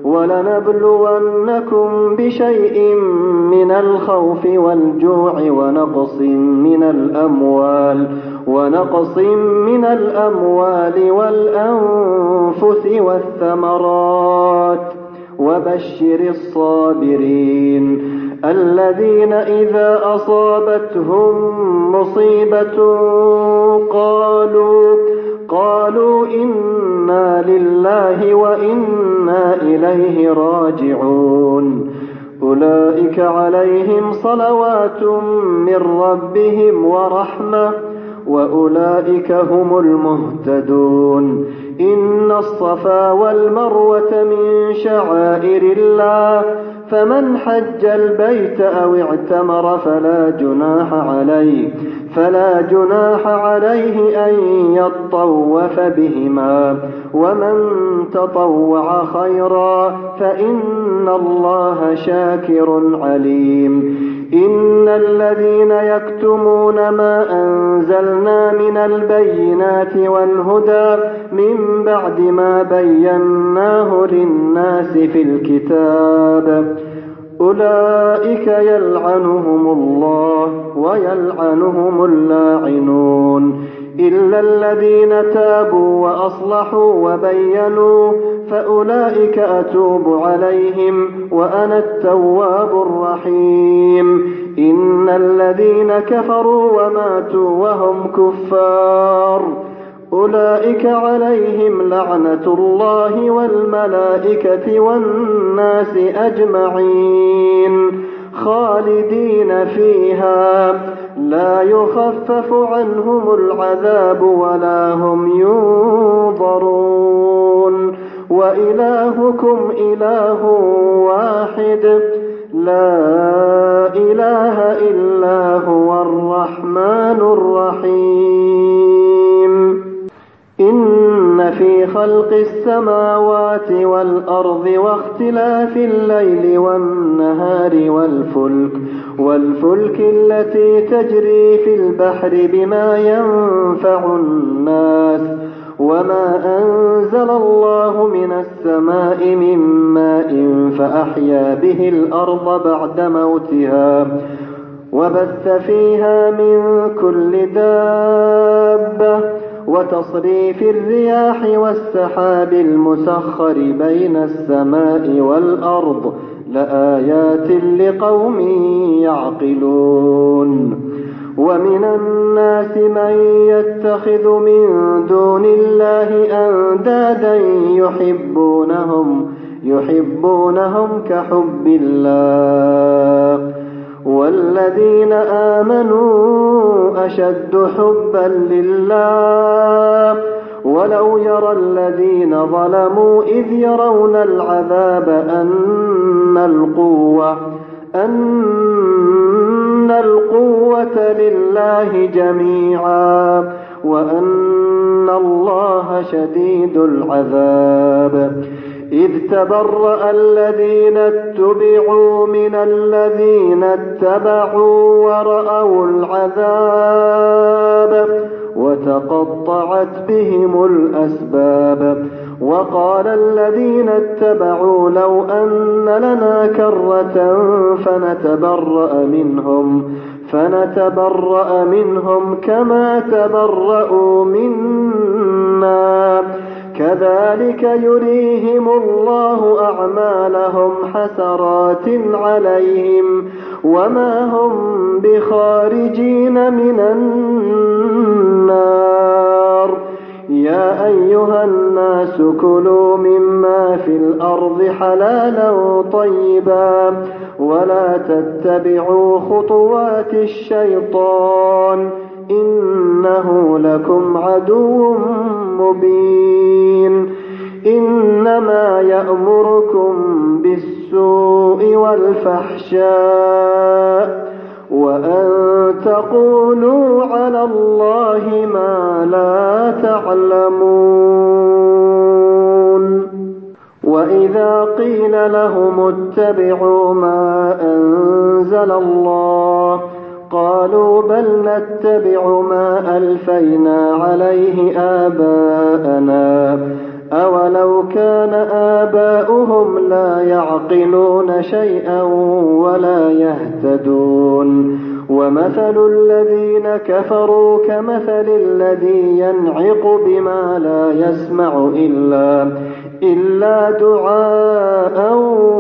ولنبلونكم بشيء من الخوف والجوع ونقص من الأموال ونقص من الأموال والأنفس والثمرات وبشر الصابرين الذين إذا أصابتهم مصيبة قالوا قالوا إنا لله وإنا إليه راجعون أولئك عليهم صلوات من ربهم ورحمة وأولئك هم المهتدون إن الصفا والمروة من شعائر الله فمن حج البيت أو اعتمر فلا جناح عليه فلا جناح عليه أن يطوف بهما ومن تطوع خيرا فإن الله شاكر عليم إن الذين يكتمون ما أنزلنا من البينات والهدى من بعد ما بيناه للناس في الكتاب أولئك يلعنهم الله ويلعنهم اللاعنون إلا الذين تابوا وأصلحوا وبينوا فأولئك أتوب عليهم وأنا التواب الرحيم إن الذين كفروا وماتوا وهم كفار أولئك عليهم لعنة الله والملائكة والناس أجمعين خالدين فيها لا يخفف عنهم العذاب ولا هم ينظرون وإلهكم إله واحد لا إله إلا هو الرحمن الرحيم إن في خلق السماوات والأرض واختلاف الليل والنهار والفلك والفلك التي تجري في البحر بما ينفع الناس وما أنزل الله من السماء من ماء فأحيا به الأرض بعد موتها وبث فيها من كل دابة وتصريف الرياح والسحاب المسخر بين السماء والأرض لآيات لقوم يعقلون ومن الناس من يتخذ من دون الله أندادا يحبونهم يحبونهم كحب الله والذين آمنوا أشد حبا لله ولو يرى الذين ظلموا إذ يرون العذاب أن القوة أن القوة لله جميعا وأن الله شديد العذاب إذ تبرأ الذين اتبعوا من الذين اتبعوا ورأوا العذاب وتقطعت بهم الأسباب وقال الذين اتبعوا لو أن لنا كرة فنتبرأ منهم فنتبرأ منهم كما تبرأوا منا كذلك يريهم الله أعمالهم حسرات عليهم وما هم بخارجين من النار يا أيها الناس كلوا مما في الأرض حلالا طيبا ولا تتبعوا خطوات الشيطان إنه لكم عدو مبين إنما يأمركم بالسوء والفحشاء وأن تقولوا على الله ما لا تعلمون وإذا قيل لهم اتبعوا ما أنزل الله قالوا بل نتبع ما ألفينا عليه آباءنا أولو كان آباؤهم لا يعقلون شيئا ولا يهتدون ومثل الذين كفروا كمثل الذي ينعق بما لا يسمع إلا, إلا دعاء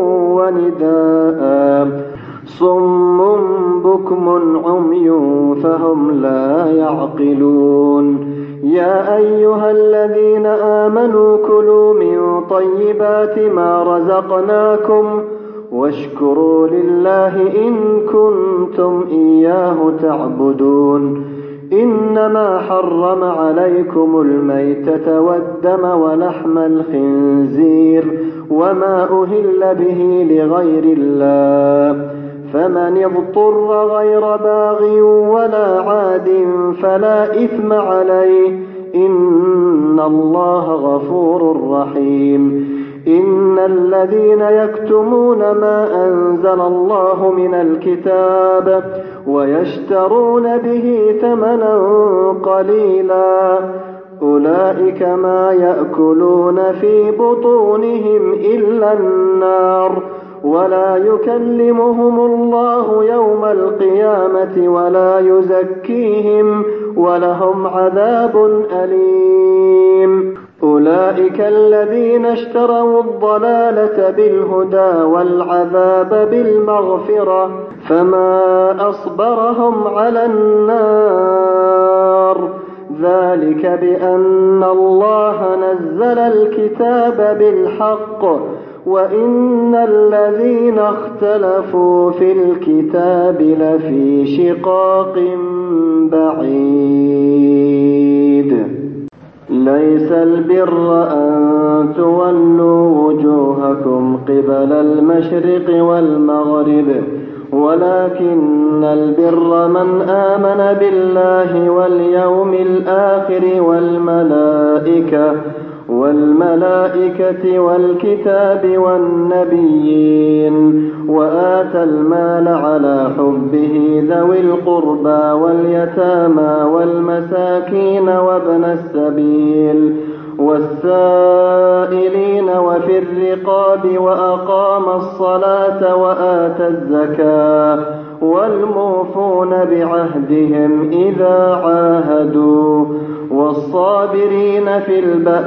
ونداء صم بكم عمي فهم لا يعقلون يا أيها الذين آمنوا كلوا من طيبات ما رزقناكم واشكروا لله إن كنتم إياه تعبدون إنما حرم عليكم الميتة والدم ولحم الخنزير وما أهل به لغير الله فمن اضطر غير باغ ولا عاد فلا إثم عليه إن الله غفور رحيم إن الذين يكتمون ما أنزل الله من الكتاب ويشترون به ثمنا قليلا أولئك ما يأكلون في بطونهم إلا النار ولا يكلمهم الله يوم القيامة ولا يزكيهم ولهم عذاب أليم أولئك الذين اشتروا الضلالة بالهدى والعذاب بالمغفرة فما أصبرهم على النار ذلك بأن الله نزل الكتاب بالحق وإن الذين اختلفوا في الكتاب لفي شقاق بعيد ليس البر أن تولوا وجوهكم قبل المشرق والمغرب ولكن البر من آمن بالله واليوم الآخر والملائكة والملائكة والكتاب والنبيين وآتى المال على حبه ذوي القربى واليتامى والمساكين وابن السبيل والسائلين وفي الرقاب وأقام الصلاة وآتى الزكاة والموفون بعهدهم إذا عاهدوا والصابرين في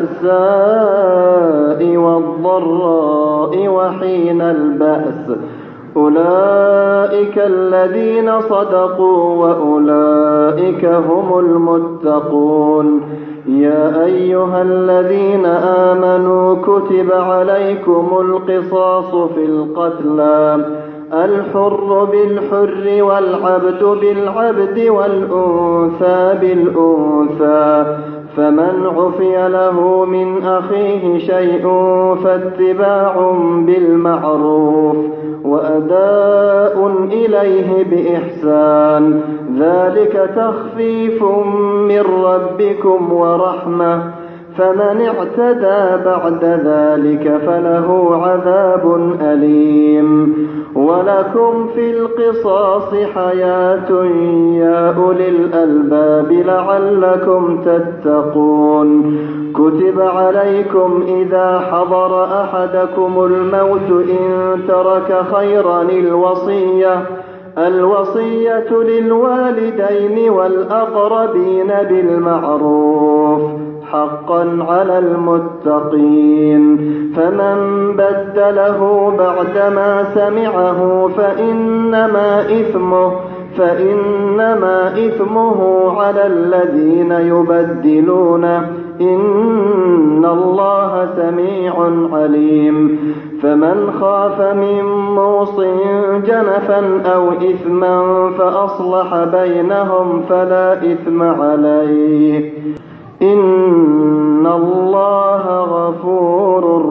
البأساء والضراء وحين البأس أولئك الذين صدقوا وأولئك هم المتقون يا أيها الذين آمنوا كتب عليكم القصاص في القتلى الحر بالحر والعبد بالعبد والأنثى بالأنثى فمن عفي له من أخيه شيء فاتباع بالمعروف وأداء إليه بإحسان ذلك تخفيف من ربكم ورحمة فمن اعتدى بعد ذلك فله عذاب أليم ولكم في القصاص حياة يا أولي الألباب لعلكم تتقون كتب عليكم إذا حضر أحدكم الموت إن ترك خيرا الوصية الوصية للوالدين والأقربين بالمعروف حقا على المتقين فمن بدله بعدما سمعه فإنما إثمه فإنما إثمه على الذين يبدلونه إن الله سميع عليم فمن خاف من موص جنفا أو إثما فأصلح بينهم فلا إثم عليه إن الله غفور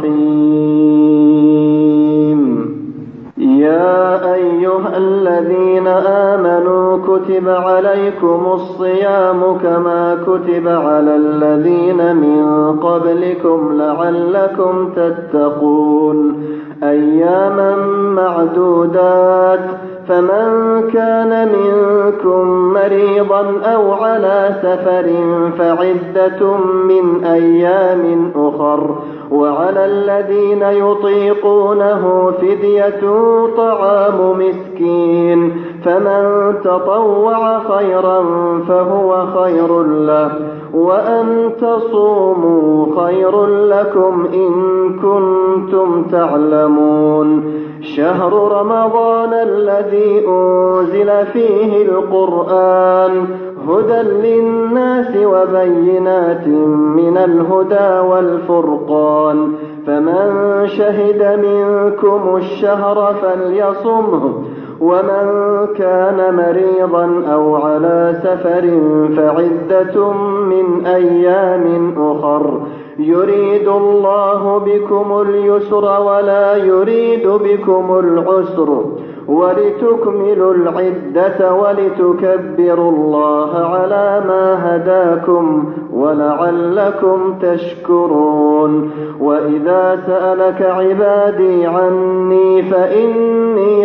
رحيم يا أيها الذين آمنوا كتب عليكم الصيام كما كتب على الذين من قبلكم لعلكم تتقون أياما معدودات فمن كان منكم مريضا أو على سفر فعدة من أيام أخر وعلى الذين يطيقونه فدية طعام مسكين فمن تطوع خيرا فهو خير له وأن تصوموا خير لكم إن كنتم تعلمون شهر رمضان الذي أنزل فيه القرآن هدى للناس وبينات من الهدى والفرقان فمن شهد منكم الشهر فليصمه ومن كان مريضا أو على سفر فعدة من أيام أخر يريد الله بكم اليسر ولا يريد بكم العسر ولتكملوا العدة ولتكبروا الله على ما هداكم ولعلكم تشكرون وإذا سألك عبادي عني فإني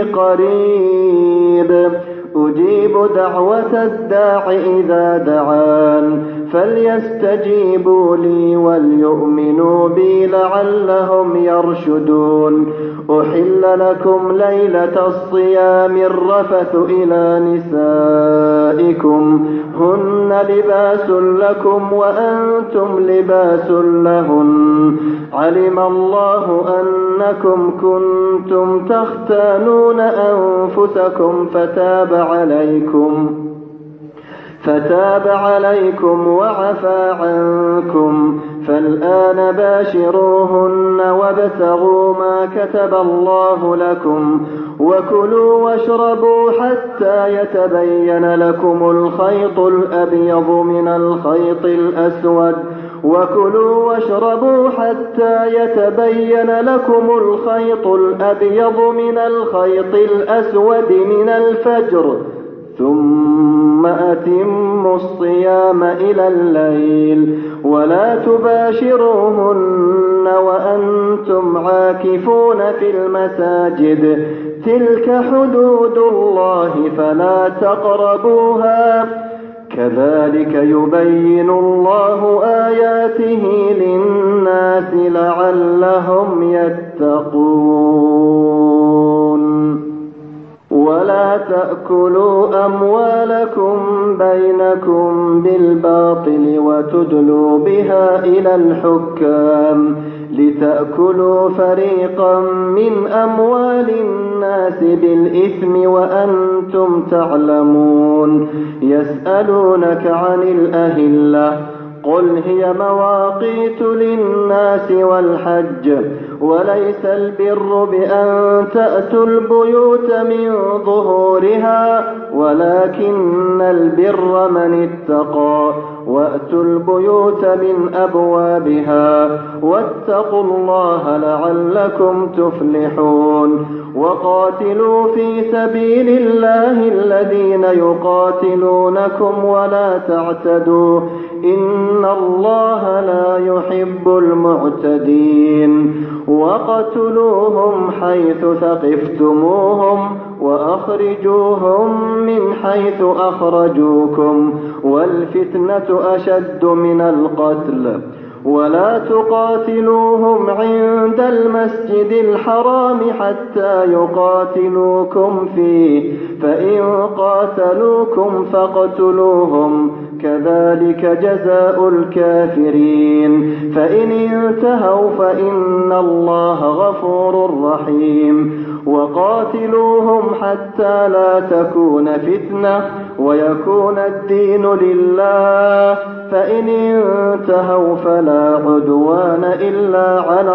قريب أجيب دعوة الداع إذا دعان فليستجيبوا لي وليؤمنوا بي لعلهم يرشدون أحل لكم ليلة الصيام الرفث إلى نسائكم هن لباس لكم وأنتم لباس لهن علم الله أنكم كنتم تختانون أنفسكم فتاب عليكم فتاب عليكم وعفى عنكم فالآن باشروهن وابتغوا ما كتب الله لكم وكلوا واشربوا حتى يتبين لكم الخيط الأبيض من الخيط الأسود وكلوا واشربوا حتى يتبين لكم الخيط الأبيض من الخيط الأسود من الفجر ثم أتموا الصيام إلى الليل ولا تباشروهن وأنتم عاكفون في المساجد تلك حدود الله فلا تقربوها كذلك يبين الله آياته للناس لعلهم يتقون ولا تأكلوا أموالكم بينكم بالباطل وتدلوا بها إلى الحكام لتأكلوا فريقا من أموال الناس بالإثم وأنتم تعلمون يسألونك عن الأهلة قل هي مواقيت للناس والحج وليس البر بأن تأتوا البيوت من ظهورها ولكن البر من اتقى وأتوا البيوت من أبوابها واتقوا الله لعلكم تفلحون وقاتلوا في سبيل الله الذين يقاتلونكم ولا تعتدوا إن الله لا يحب المعتدين وقتلوهم حيث ثقفتموهم وأخرجوهم من حيث أخرجوكم والفتنة أشد من القتل ولا تقاتلوهم عند المسجد الحرام حتى يقاتلوكم فيه فإن قاتلوكم فاقتلوهم كذلك جزاء الكافرين فإن انتهوا فإن الله غفور رحيم وقاتلوهم حتى لا تكون فتنة ويكون الدين لله فإن انتهوا فلا عدوان إلا على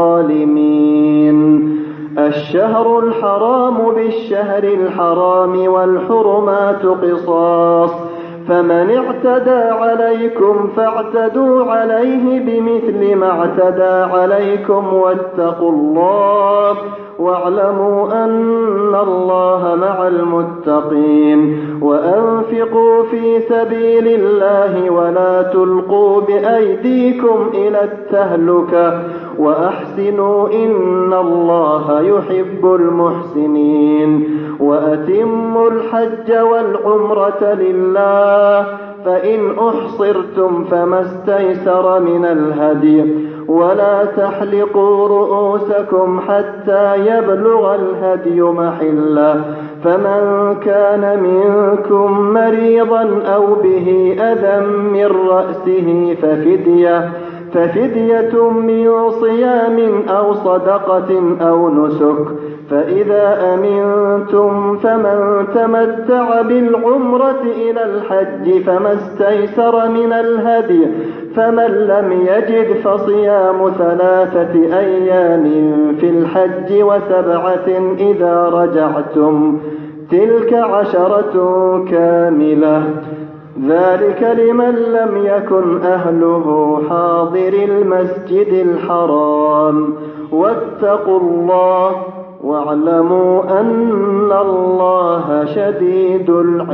الظالمين الشهر الحرام بالشهر الحرام والحرمات قصاص فمن اعتدى عليكم فاعتدوا عليه بمثل ما اعتدى عليكم واتقوا الله واعلموا أن الله مع المتقين وأنفقوا في سبيل الله ولا تلقوا بأيديكم إلى التهلكة وأحسنوا إن الله يحب المحسنين وأتموا الحج والعمرة لله فإن أحصرتم فما استيسر من الهدي ولا تحلقوا رؤوسكم حتى يبلغ الهدي محله فمن كان منكم مريضا أو به أذى من رأسه ففدية ففدية من صيام أو صدقة أو نسك فإذا أمنتم فمن تمتع بالعمرة إلى الحج فما استيسر من الهدي فمن لم يجد فصيام ثلاثة أيام في الحج وسبعة إذا رجعتم تلك عشرة كاملة ذلك لمن لم يكن أهله حاضر المسجد الحرام واتقوا الله واعلموا أن الله شديد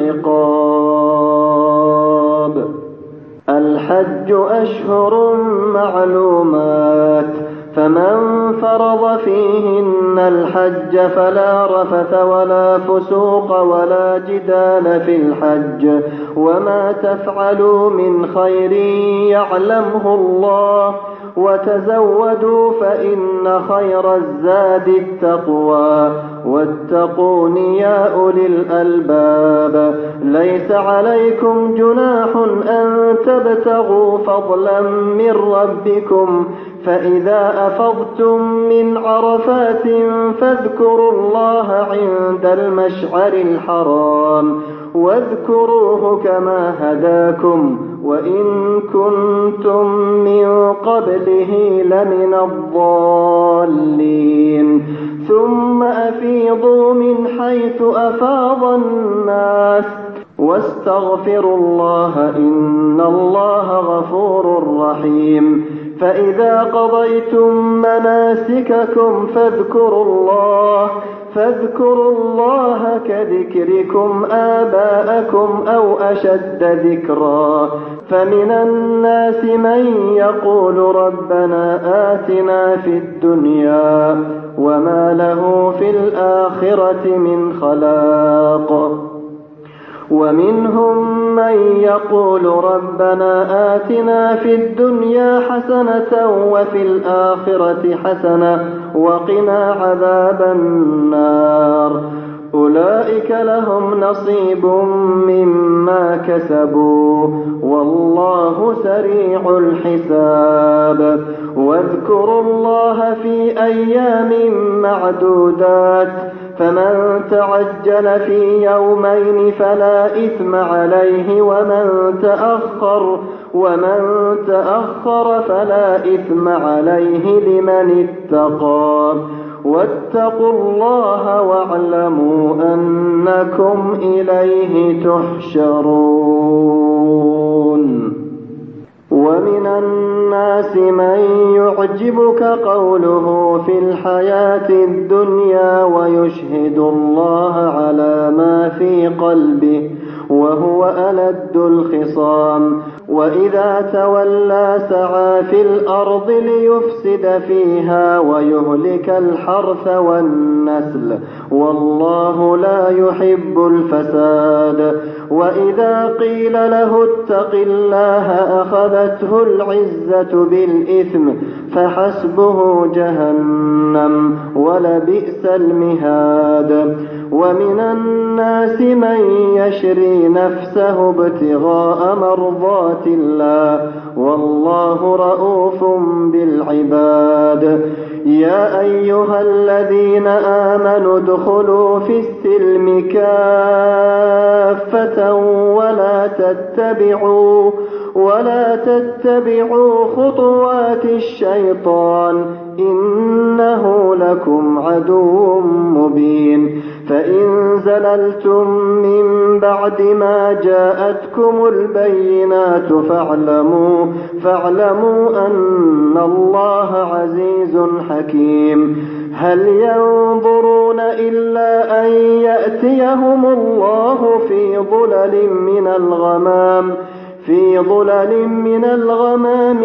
العقاب. الحج أشهر معلومات فمن فرض فيهن الحج فلا رفث ولا فسوق ولا جدال في الحج وما تفعلوا من خير يعلمه الله وتزودوا فإن خير الزاد التقوى واتقون يا أولي الألباب. ليس عليكم جناح أن تبتغوا فضلا من ربكم فإذا أفضتم من عرفات فاذكروا الله عند المشعر الحرام واذكروه كما هداكم وإن كنتم من قبله لمن الضالين. ثم أفيضوا من حيث أفاض الناس واستغفروا الله إن الله غفور رحيم. فإذا قضيتم مناسككم فاذكروا الله فاذكروا الله كذكركم آباءكم أو أشد ذكرا. فمن الناس من يقول ربنا آتنا في الدنيا وما له في الآخرة من خلاق ومنهم من يقول ربنا آتنا في الدنيا حسنة وفي الآخرة حسنة وقنا عذاب النار. أولئك لهم نصيب مما كسبوا والله سريع الحساب. واذكروا الله في أيام معدودات فمن تعجل في يومين فلا إثم عليه ومن تأخر ومن تأخر فلا إثم عليه لمن اتقى. واتقوا الله واعلموا أنكم إليه تحشرون. ومن الناس من يعجبك قوله في الحياة الدنيا ويشهد الله على ما في قلبه وهو ألد الخصام وإذا تولى سعى في الأرض ليفسد فيها ويهلك الحرث والنسل والله لا يحب الفساد. وإذا قيل له اتق الله أخذته العزة بالإثم فحسبه جهنم ولبئس المهاد. ومن الناس من يشري نفسه ابتغاء مرضات الله والله رؤوف بالعباد. يا أيها الذين آمنوا ادخلوا في السلم كافة ولا تتبعوا ولا تتبعوا خطوات الشيطان إنه لكم عدو مبين. فإن زللتم من بعد ما جاءتكم البينات فاعلموا فاعلموا أن الله عزيز حكيم. هل ينظرون إلا أن يأتيهم الله في ظلل من الغمام في ظلل من الغمام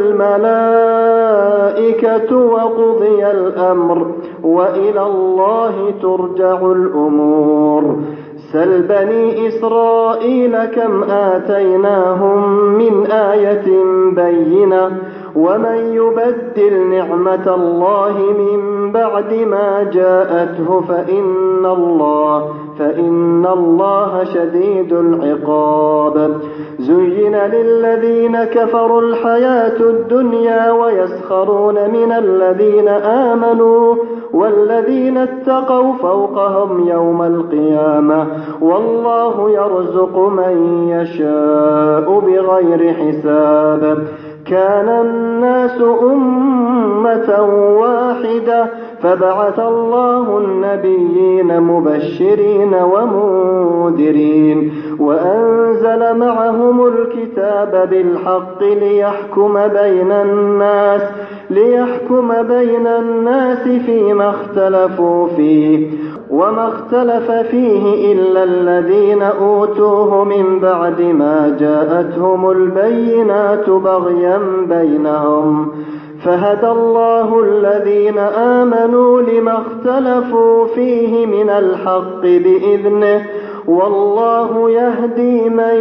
والملائكة وقضي الأمر وإلى الله ترجع الأمور. سل بني إسرائيل كم آتيناهم من آية بينة ومن يبدل نعمة الله من بعد ما جاءته فإن الله فإن الله شديد العقاب. زين للذين كفروا الحياة الدنيا ويسخرون من الذين آمنوا والذين اتقوا فوقهم يوم القيامة والله يرزق من يشاء بغير حساب. كان الناس أمة واحدة فبعث الله النبيين مبشرين ومنذرين وأنزل معهم الكتاب بالحق ليحكم بين الناس ليحكم بين الناس فيما اختلفوا فيه وما اختلف فيه إلا الذين أوتوه من بعد ما جاءتهم البينات بغيا بينهم فهدى الله الذين آمنوا لما اختلفوا فيه من الحق بإذنه والله يهدي من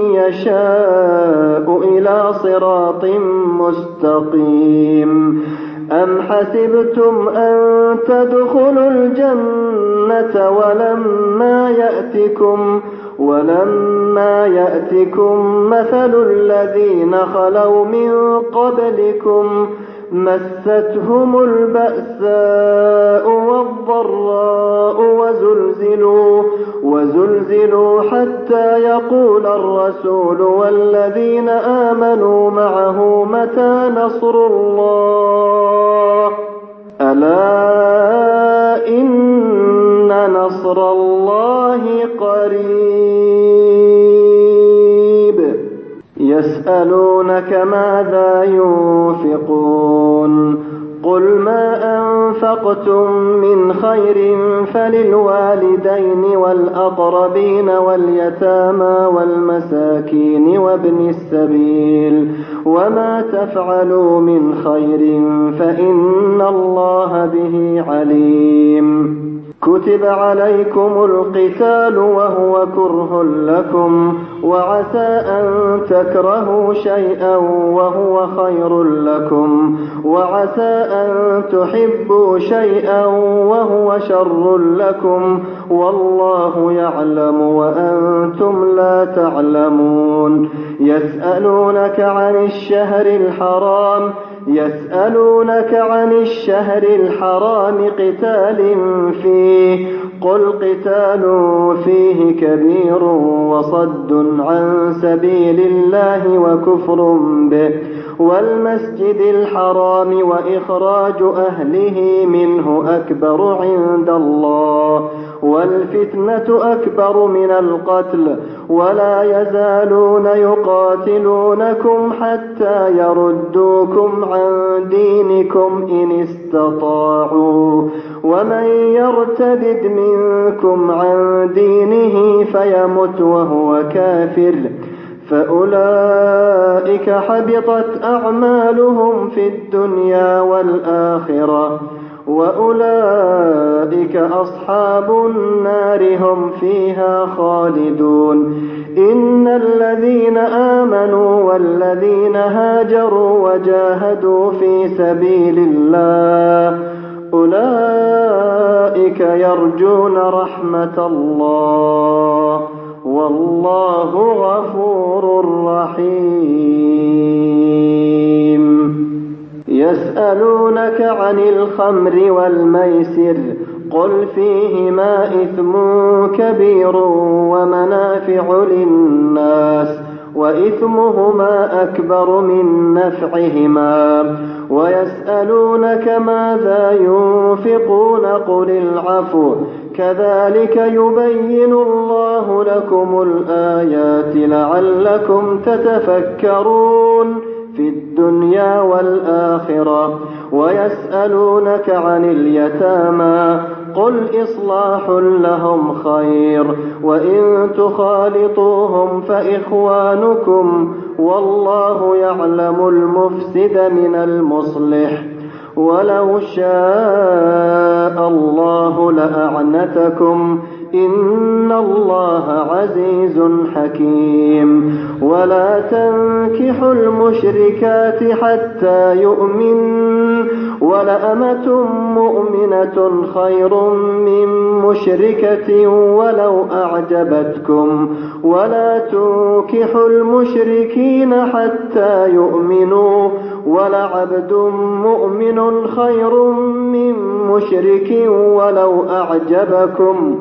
يشاء إلى صراط مستقيم. أم حسبتم أن تدخلوا الجنة ولما يأتكم ولما يأتكم مثل الذين خلوا من قبلكم مستهم البأساء والضراء وزلزلوا وزلزلوا حتى يقول الرسول والذين آمنوا معه متى نصر الله ألا إن نصر الله قريب. يسألونك ماذا ينفقون قل ما أنفقتم من خير فللوالدين والأقربين واليتامى والمساكين وابن السبيل وما تفعلوا من خير فإن الله به عليم. كتب عليكم القتال وهو كره لكم وعسى أن تكرهوا شيئا وهو خير لكم وعسى أن تحبوا شيئا وهو شر لكم والله يعلم وأنتم لا تعلمون. يسألونك عن الشهر الحرام يسألونك عن الشهر الحرام قتال فيه قل قتال فيه كبير وصد عن سبيل الله وكفر به والمسجد الحرام وإخراج أهله منه أكبر عند الله والفتنة أكبر من القتل ولا يزالون يقاتلونكم حتى يردوكم عن دينكم إن استطاعوا ومن يرتد منكم عن دينه فيمت وهو كافر فأولئك حبطت أعمالهم في الدنيا والآخرة وأولئك أصحاب النار هم فيها خالدون. إن الذين آمنوا والذين هاجروا وجاهدوا في سبيل الله أولئك يرجون رحمة الله والله غفور رحيم. يسألونك عن الخمر والميسر قل فيهما إثم كبير ومنافع للناس وإثمهما أكبر من نفعهما ويسألونك ماذا ينفقون قل العفو كذلك يبين الله لكم الآيات لعلكم تتفكرون في الدنيا والآخرة. ويسألونك عن اليتامى قل إصلاح لهم خير وإن تخالطوهم فإخوانكم والله يعلم المفسد من المصلح ولو شاء الله لأعنتكم إن الله عزيز حكيم ولا تنكحوا المشركات حتى يؤمن ولأمة مؤمنة خير من مشركة ولو أعجبتكم ولا تنكحوا المشركين حتى يؤمنوا ولعبد مؤمن خير من مشرك ولو أعجبكم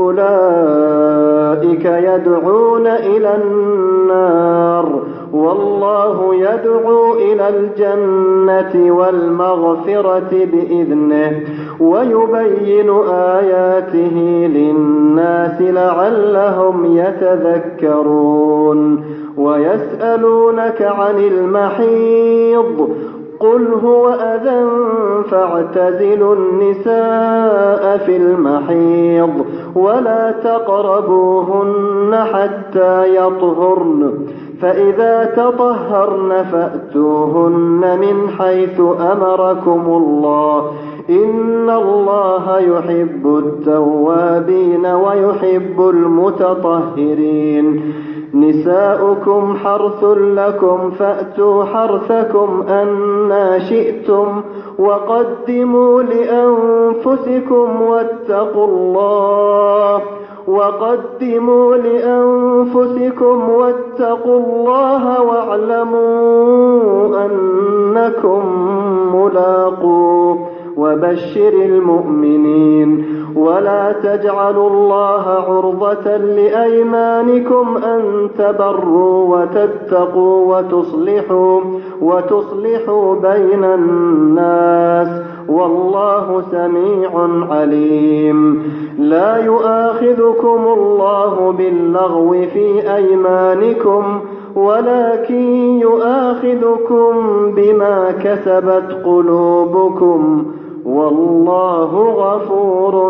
أولئك يدعون إلى النار والله يدعو إلى الجنة والمغفرة بإذنه ويبين آياته للناس لعلهم يتذكرون ويسألونك عن المحيض قل هو أذى فاعتزلوا النساء في المحيض ولا تقربوهن حتى يطهرن فإذا تطهرن فأتوهن من حيث أمركم الله إن الله يحب التوابين ويحب المتطهرين نساؤكم حرث لكم فأتوا حرثكم أنى شئتم وقدموا لأنفسكم واتقوا الله وقدموا لأنفسكم واتقوا الله واعلموا أنكم ملاقوه وبشر المؤمنين ولا تجعلوا الله عرضة لأيمانكم أن تبروا وتتقوا وتصلحوا وتصلحوا بين الناس والله سميع عليم لا يؤاخذكم الله باللغو في أيمانكم ولكن يؤاخذكم بما كسبت قلوبكم والله غفور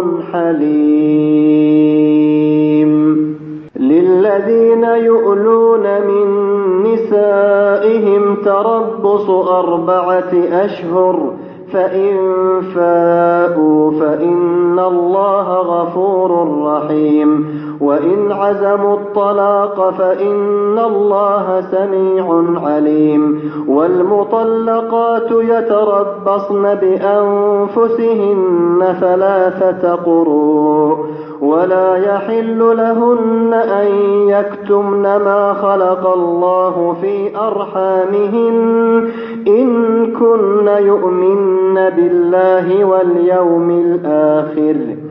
حليم للذين يؤلون من نسائهم تربص أربعة أشهر فإن فاءوا فإن الله غفور رحيم وإن عزموا الطلاق فإن الله سميع عليم والمطلقات يتربصن بأنفسهن ثلاثة قروء ولا يحل لهن أن يكتمن ما خلق الله في أرحامهن إن كن يؤمن بالله واليوم الآخر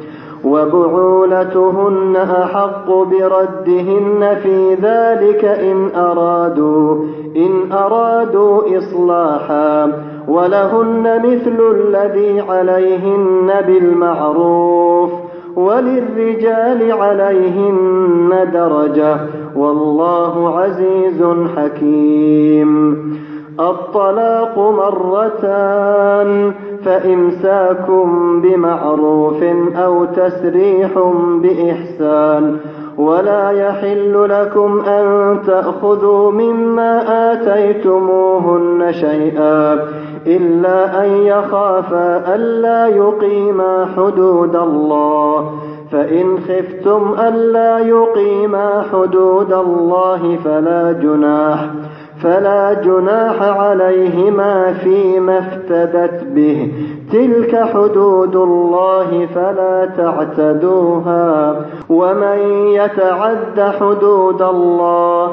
وبعولتهن أحق بردهن في ذلك إن أرادوا إن أرادوا إصلاحا ولهن مثل الذي عليهن بالمعروف وللرجال عليهن درجة والله عزيز حكيم الطلاق مرتان فإمساكم بمعروف أو تسريح بإحسان ولا يحل لكم أن تأخذوا مما آتيتموهن شيئا إلا أن يخافا ألا يقيما حدود الله فإن خفتم ألا يقيما حدود الله فلا جناح فلا جناح عليهما فيما افتدت به تلك حدود الله فلا تعتدوها ومن يتعد حدود الله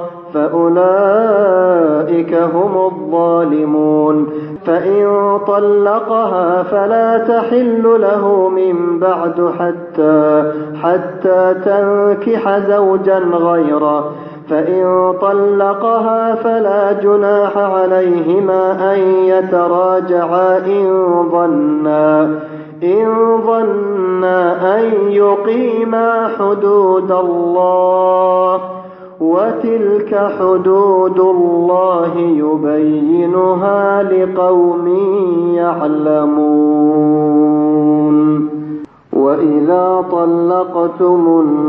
فأولئك هم الظالمون فإن طلقها فلا تحل له من بعد حتى حتى تنكح زوجا غيره فإن طلقها فلا جناح عليهما أن يتراجعا إن ظنا إن ظنا أن يقيما حدود الله وتلك حدود الله يبينها لقوم يعلمون وإذا طلقتم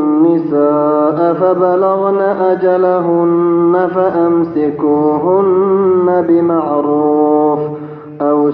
النساء فبلغن أجلهن فأمسكوهن بمعروف أو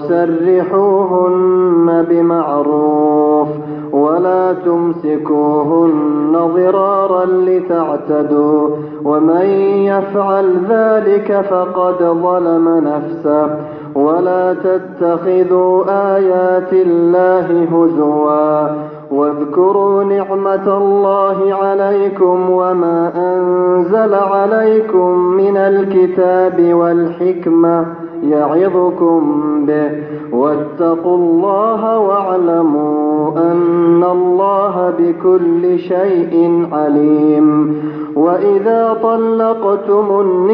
سرحوهن بمعروف ولا تمسكوهن ضرارا لتعتدوا ومن يفعل ذلك فقد ظلم نفسه ولا تتخذوا آيات الله هزوا واذكروا نعمة الله عليكم وما أنزل عليكم من الكتاب والحكمة يعظكم به واتقوا الله واعلموا أن الله بكل شيء عليم. وإذا طلقتم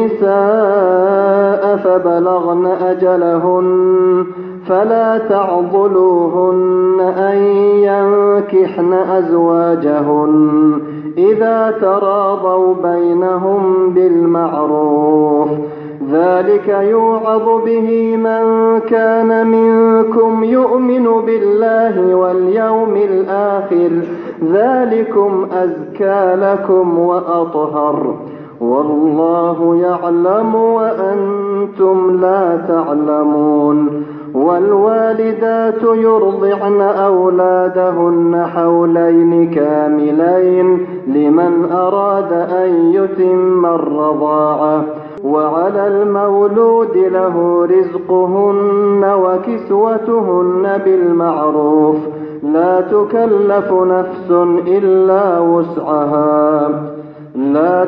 النساء فبلغن أجلهن فلا تعضلوهن أن ينكحن أزواجهن إذا تراضوا بينهم بالمعروف ذلك يوعظ به من كان منكم يؤمن بالله واليوم الآخر ذلكم أزكى لكم وأطهر والله يعلم وأنتم لا تعلمون. والوالدات يرضعن أولادهن حولين كاملين لمن أراد أن يتم الرضاعة وعلى المولود له رزقهن وكسوتهن بالمعروف لا تكلف نفس إلا وسعها لا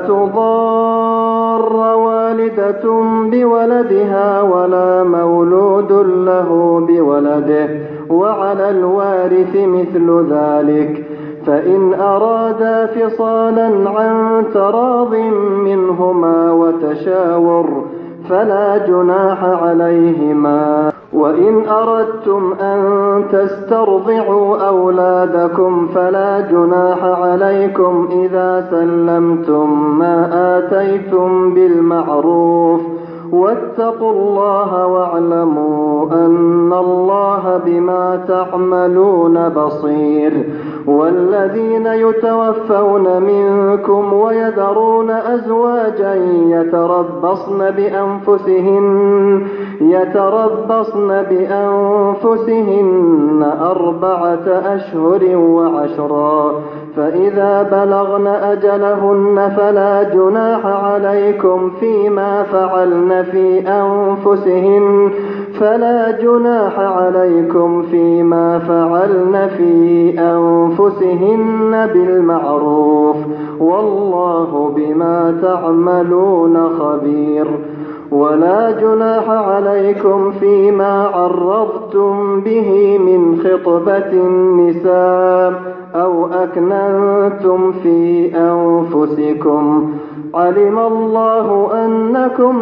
تضار والدة بولدها ولا مولود له بولده وعلى الوارث مثل ذلك فإن أرادا فصالا عن تراض منهما وتشاور فلا جناح عليهما. وإن أردتم أن تسترضعوا أولادكم فلا جناح عليكم إذا سلمتم ما آتيتم بالمعروف واتقوا الله واعلموا أن الله بما تعملون بصير. والذين يتوفون منكم ويذرون أزواجا يتربصن بأنفسهن يتربصن بأنفسهن أربعة أشهر وعشرا فإذا بلغن أجلهن فلا جناح عليكم فيما فعلن في أنفسهن فلا جناح عليكم فيما فعلن في أنفسهن بالمعروف والله بما تعملون خبير. ولا جناح عليكم فيما عرضتم به من خطبة النساء أو أكننتم في أنفسكم علم الله أنكم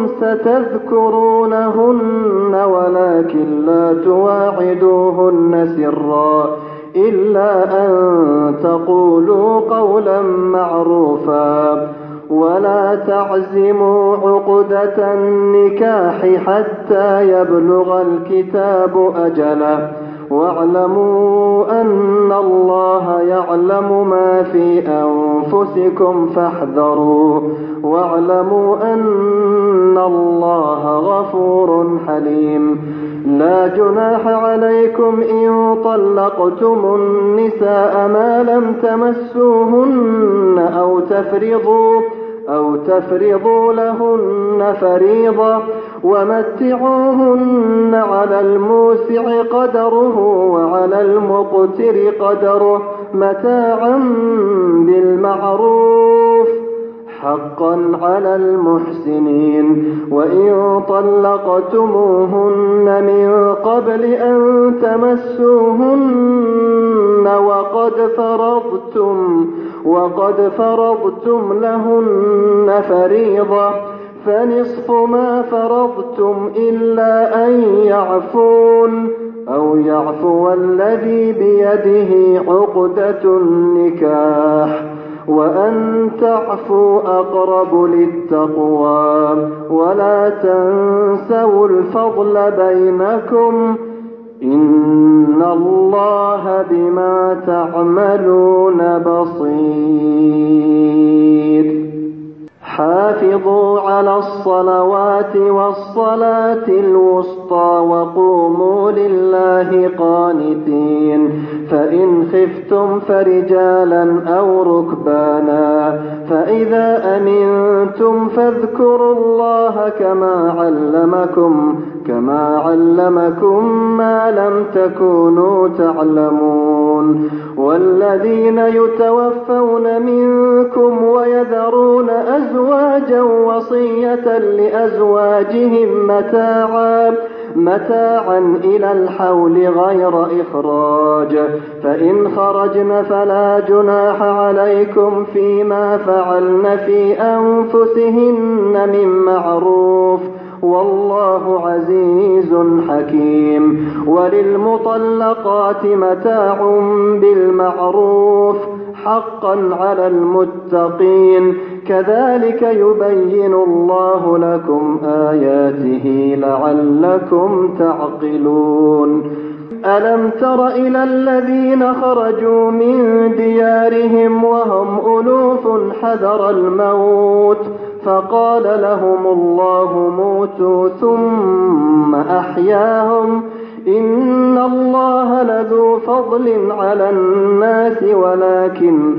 ستذكرونهن ولكن لا تواعدوهن سرا إلا أن تقولوا قولا معروفا ولا تعزموا عقدة النكاح حتى يبلغ الكتاب أجله واعلموا أن الله يعلم ما في أنفسكم فاحذروا واعلموا أن الله غفور حليم. لا جناح عليكم إن طلقتم النساء ما لم تمسوهن أو تفرضوا أو تفرضوا لهن فريضة ومتعوهن على الموسع قدره وعلى المقتر قدره متاعا بالمعروف حقا على المحسنين. وإن طلقتموهن من قبل أن تمسوهن وقد فرضتم وقد فرضتم لهن فريضة فنصف ما فرضتم إلا أن يعفون أو يعفو الذي بيده عقدة النكاح وأن تعفوا أقرب للتقوى ولا تنسوا الفضل بينكم إن الله بما تعملون بصير. حافظوا على الصلوات والصلاة الوسطى وقوموا لله قانتين. فإن خفتم فرجالا أو ركبانا فإذا أمنتم فاذكروا الله كما علمكم كما علمكم ما لم تكونوا تعلمون. والذين يتوفون منكم ويذرون أزواجا وصية لأزواجهم متاعا متاعا إلى الحول غير إخراج. فإن خرجن فلا جناح عليكم فيما فعلن في أنفسهن من معروف والله عزيز حكيم. وللمطلقات متاع بالمعروف حقا على المتقين. كذلك يبين الله لكم آياته لعلكم تعقلون. ألم تر إلى الذين خرجوا من ديارهم وهم ألوف حذر الموت فقال لهم الله موتوا ثم أحياهم إن الله لذو فضل على الناس ولكن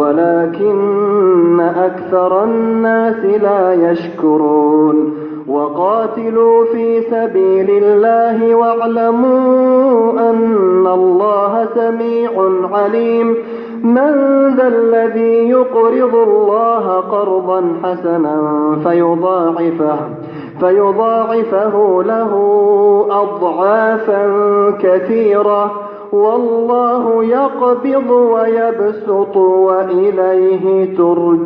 ولكن أكثر الناس لا يشكرون. وقاتلوا في سبيل الله واعلموا أن الله سميع عليم. من ذا الذي يقرض الله قرضا حسنا فيضاعفه فيضاعفه له أضعافا كثيرة والله يقبض ويبسط وإليه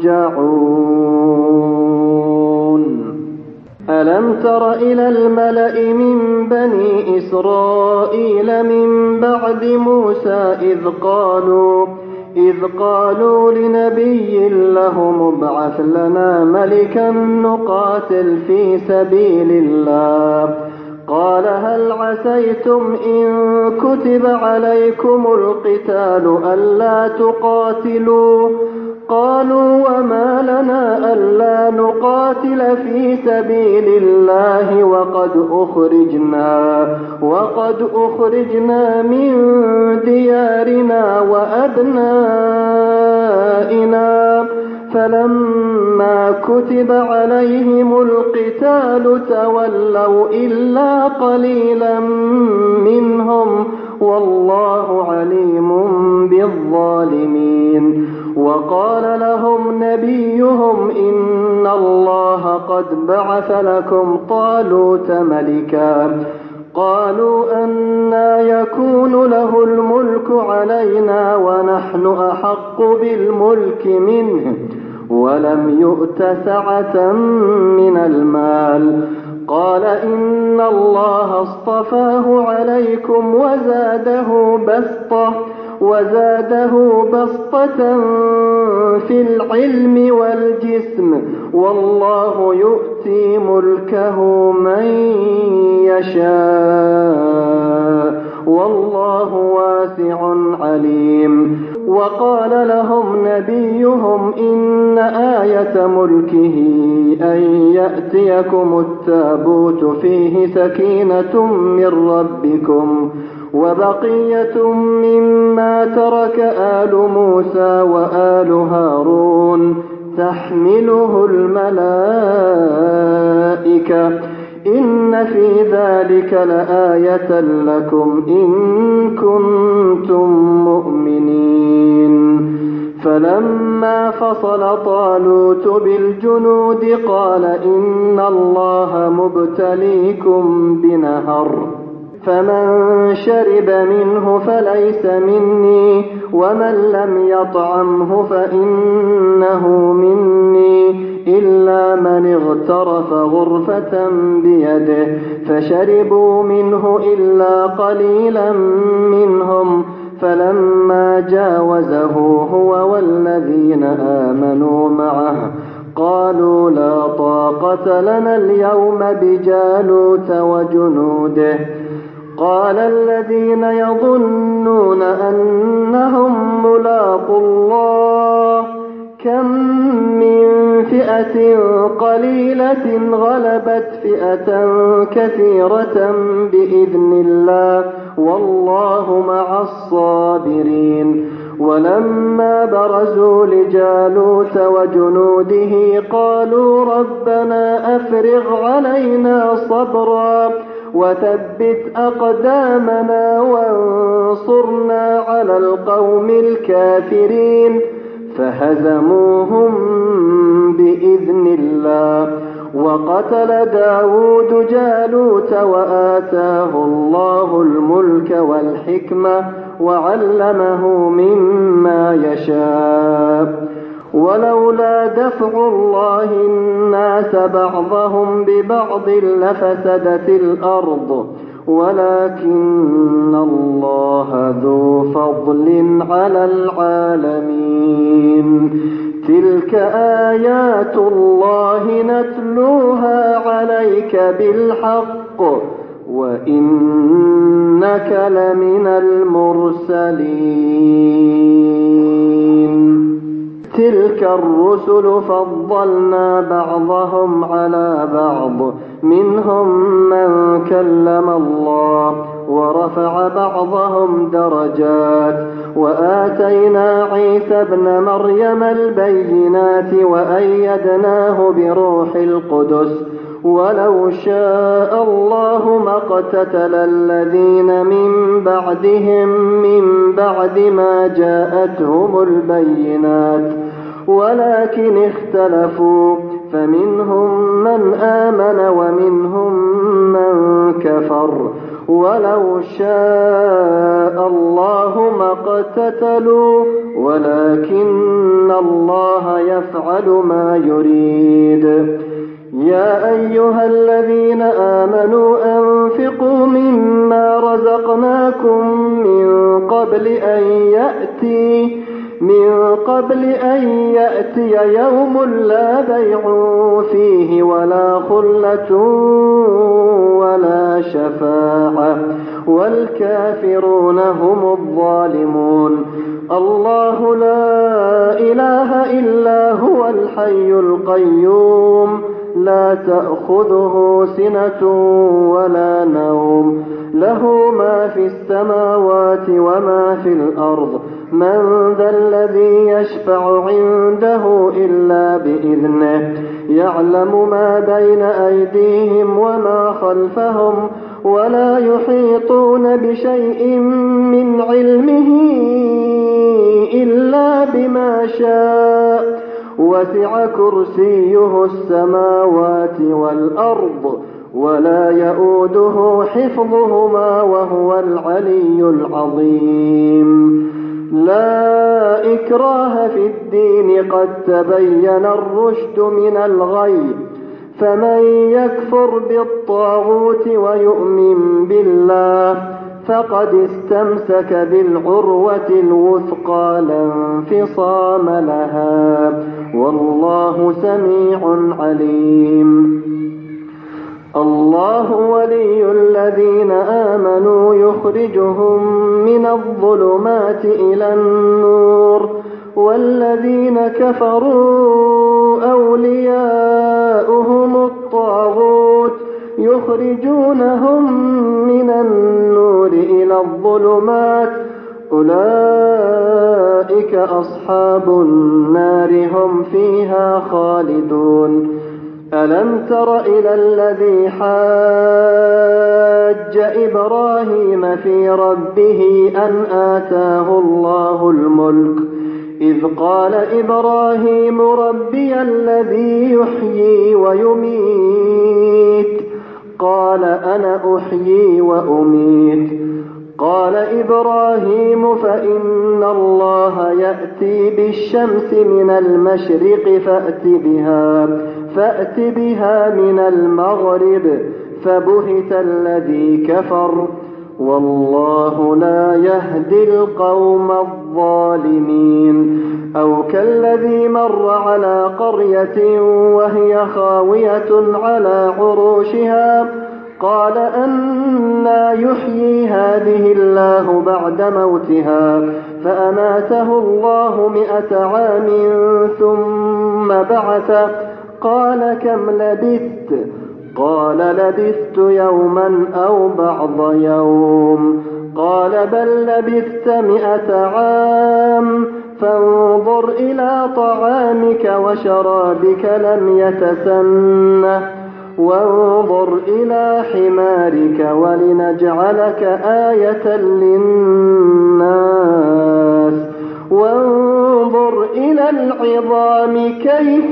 ترجعون. ألم تر إلى الملأ من بني إسرائيل من بعد موسى إذ قالوا إذ قالوا لنبي له ابعث لنا ملكا نقاتل في سبيل الله قال هل عسيتم إن كتب عليكم القتال ألا تقاتلوا قالوا وما لنا ألا نقاتل في سبيل الله وقد أخرجنا وقد أخرجنا من ديارنا وأبنائنا فلما كتب عليهم القتال تولوا إلا قليلا منهم والله عليم بالظالمين. وقال لهم نبيهم إن الله قد بعث لكم طالوت ملكا قالوا أنى يكون له الملك علينا ونحن أحق بالملك منه ولم يؤت سعة من المال قال إن الله اصطفاه عليكم وزاده بسطة وزاده بسطة في العلم والجسم والله يؤتي ملكه من يشاء والله واسع عليم. وقال لهم نبيهم إن آية ملكه أن يأتيكم التابوت فيه سكينة من ربكم وبقية مما ترك آل موسى وآل هارون تحمله الملائكة إن في ذلك لآية لكم إن كنتم مؤمنين. فلما فصل طالوت بالجنود قال إن الله مبتليكم بنهر فمن شرب منه فليس مني ومن لم يطعمه فإنه مني إلا من اغترف غرفة بيده فشربوا منه إلا قليلا منهم فلما جاوزه هو والذين آمنوا معه قالوا لا طاقة لنا اليوم بجالوت وجنوده قال الذين يظنون أنهم ملاقو الله كم من فئة قليلة غلبت فئة كثيرة بإذن الله والله مع الصابرين. ولما برزوا لجالوت وجنوده قالوا ربنا أفرغ علينا صبرا وثبت أقدامنا وانصرنا على القوم الكافرين فهزموهم بإذن الله. وقتل داود جالوت وآتاه الله الملك والحكمة وعلمه مما يشاء. ولولا دفع الله الناس بعضهم ببعض لفسدت الأرض ولكن الله ذو فضل على العالمين. تلك آيات الله نتلوها عليك بالحق وإنك لمن المرسلين. تلك الرسل فضلنا بعضهم على بعض منهم من كلم الله ورفع بعضهم درجات وآتينا عيسى ابن مريم البينات وأيدناه بروح القدس ولو شاء الله ما اقتتل الذين من بعدهم من بعد ما جاءتهم البينات ولكن اختلفوا فمنهم من آمن ومنهم من كفر ولو شاء الله ما اقتتلوا ولكن الله يفعل ما يريد. يا أيها الذين آمنوا أنفقوا مما رزقناكم من قبل أن يأتي من قبل أن يأتي يوم لا بيع فيه ولا خلة ولا شفاعة والكافرون هم الظالمون. الله لا إله إلا هو الحي القيوم لا تأخذه سنة ولا نوم له ما في السماوات وما في الأرض من ذا الذي يشفع عنده إلا بإذنه يعلم ما بين أيديهم وما خلفهم ولا يحيطون بشيء من علمه إلا بما شاء وسع كرسيه السماوات والأرض ولا يؤوده حفظهما وهو العلي العظيم. لا إكراه في الدين قد تبين الرشد من الغي فمن يكفر بالطاغوت ويؤمن بالله فقد استمسك بالعروة الوثقى لا انفصام لها والله سميع عليم. الله ولي الذين آمنوا يخرجهم من الظلمات إلى النور والذين كفروا أولياؤهم الطاغوت يخرجونهم من النور إلى الظلمات أولئك أصحاب النار هم فيها خالدون. ألم تر إلى الذي حاج إبراهيم في ربه أن آتاه الله الملك إذ قال إبراهيم ربي الذي يحيي ويميت قال أنا أحيي وأميت قال إبراهيم فإن الله يأتي بالشمس من المشرق فأت بها فأت بها من المغرب فبهت الذي كفر والله لا يهدي القوم الظالمين. أو كالذي مر على قرية وهي خاوية على عروشها قال أنى يحيي هذه الله بعد موتها فأماته الله مئة عام ثم بعثه قال كم لبثت قال لبثت يوما أو بعض يوم قال بل لبثت مئة عام فانظر إلى طعامك وشرابك لم يتسنه وانظر إلى حمارك ولنجعلك آية للناس وانظر إلى العظام كيف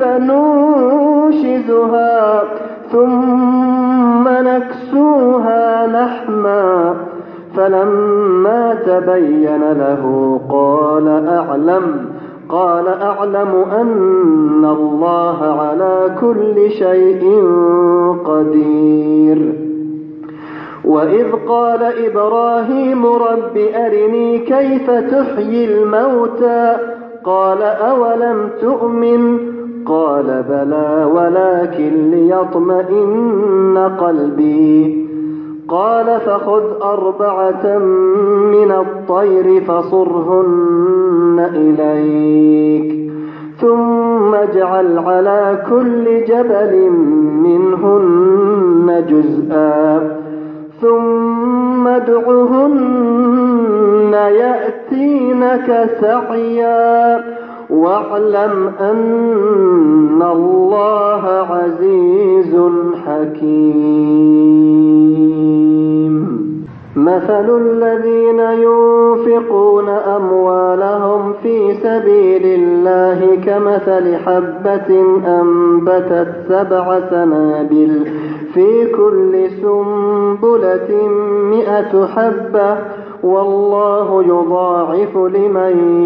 ننشزها ثم نكسوها لحما فلما تبين له قال أعلم قال أعلم أن الله على كل شيء قدير. وإذ قال إبراهيم رب أرني كيف تحيي الموتى قال أولم تؤمن قال بلى ولكن ليطمئن قلبي قال فخذ أربعة من الطير فصرهن إليك ثم اجعل على كل جبل منهن جزءا ثم ادعهن يأتينك سعيا واعلم أن الله عزيز حكيم. مثل الذين ينفقون أموالهم في سبيل الله كمثل حبة أنبتت سبع سنابل في كل سنبلة مئة حبة والله يضاعف لمن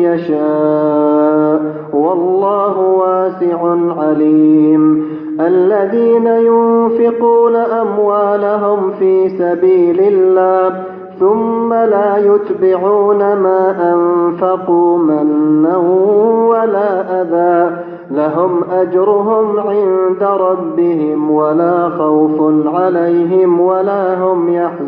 يشاء والله واسع عليم. الذين ينفقون أموالهم في سبيل الله ثم لا يتبعون ما أنفقوا منا ولا أذى لهم أجرهم عند ربهم ولا خوف عليهم ولا هم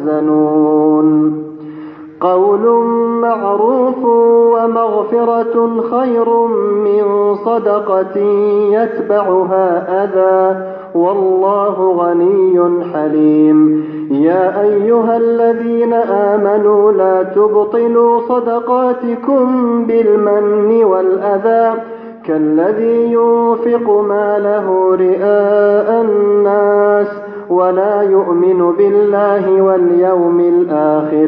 يحزنون. قول معروف ومغفرة خير من صدقة يتبعها أذى والله غني حليم. يا أيها الذين آمنوا لا تبطلوا صدقاتكم بالمن والأذى كالذي ينفق ماله رئاء الناس ولا يؤمن بالله واليوم الآخر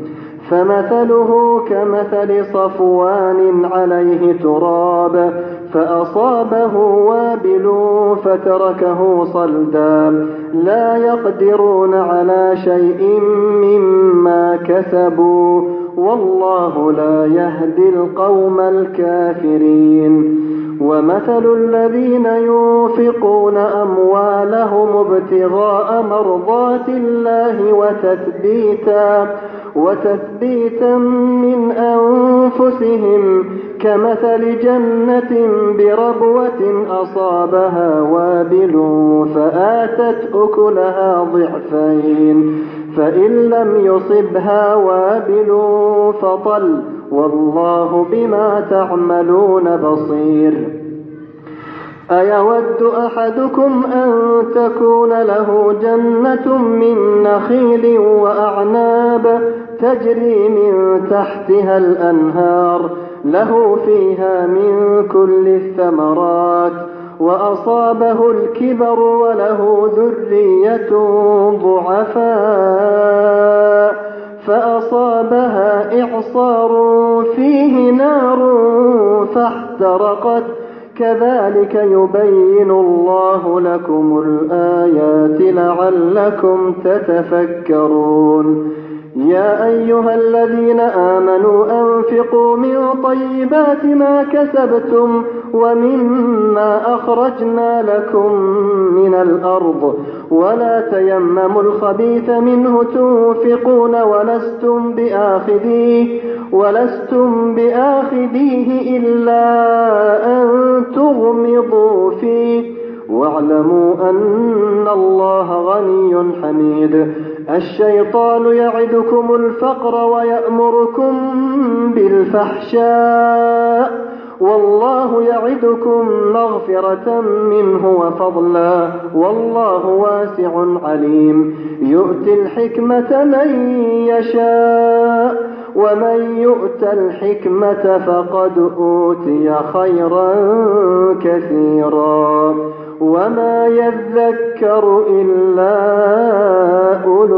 فمثله كمثل صفوان عليه تراب فأصابه وابل فتركه صلدا لا يقدرون على شيء مما كسبوا والله لا يهدي القوم الكافرين. ومثل الذين ينفقون أموالهم ابتغاء مرضات الله وتثبيتا وتثبيتا من أنفسهم كمثل جنة بربوة أصابها وابل فآتت أكلها ضعفين فإن لم يصبها وابل فطل والله بما تعملون بصير. أيود أحدكم أن تكون له جنة من نخيل وأعناب تجري من تحتها الأنهار له فيها من كل الثمرات وأصابه الكبر وله ذرية ضعفاء فأصابها إعصار فيه نار فاحترقت كذلك يبين الله لكم الآيات لعلكم تتفكرون. يا أيها الذين آمنوا أنفقوا من طيبات ما كسبتم ومما أخرجنا لكم من الأرض ولا تيمموا الخبيث منه تنفقون ولستم بآخذيه ولستم بآخذيه إلا أن تغمضوا فيه واعلموا أن الله غني حميد. الشيطان يعدكم الفقر ويأمركم بالفحشاء والله يعدكم مغفرة منه وفضلا والله واسع عليم. يؤتي الحكمة من يشاء ومن يؤت الحكمة فقد أوتي خيرا كثيرا وما يذكر إلا أولو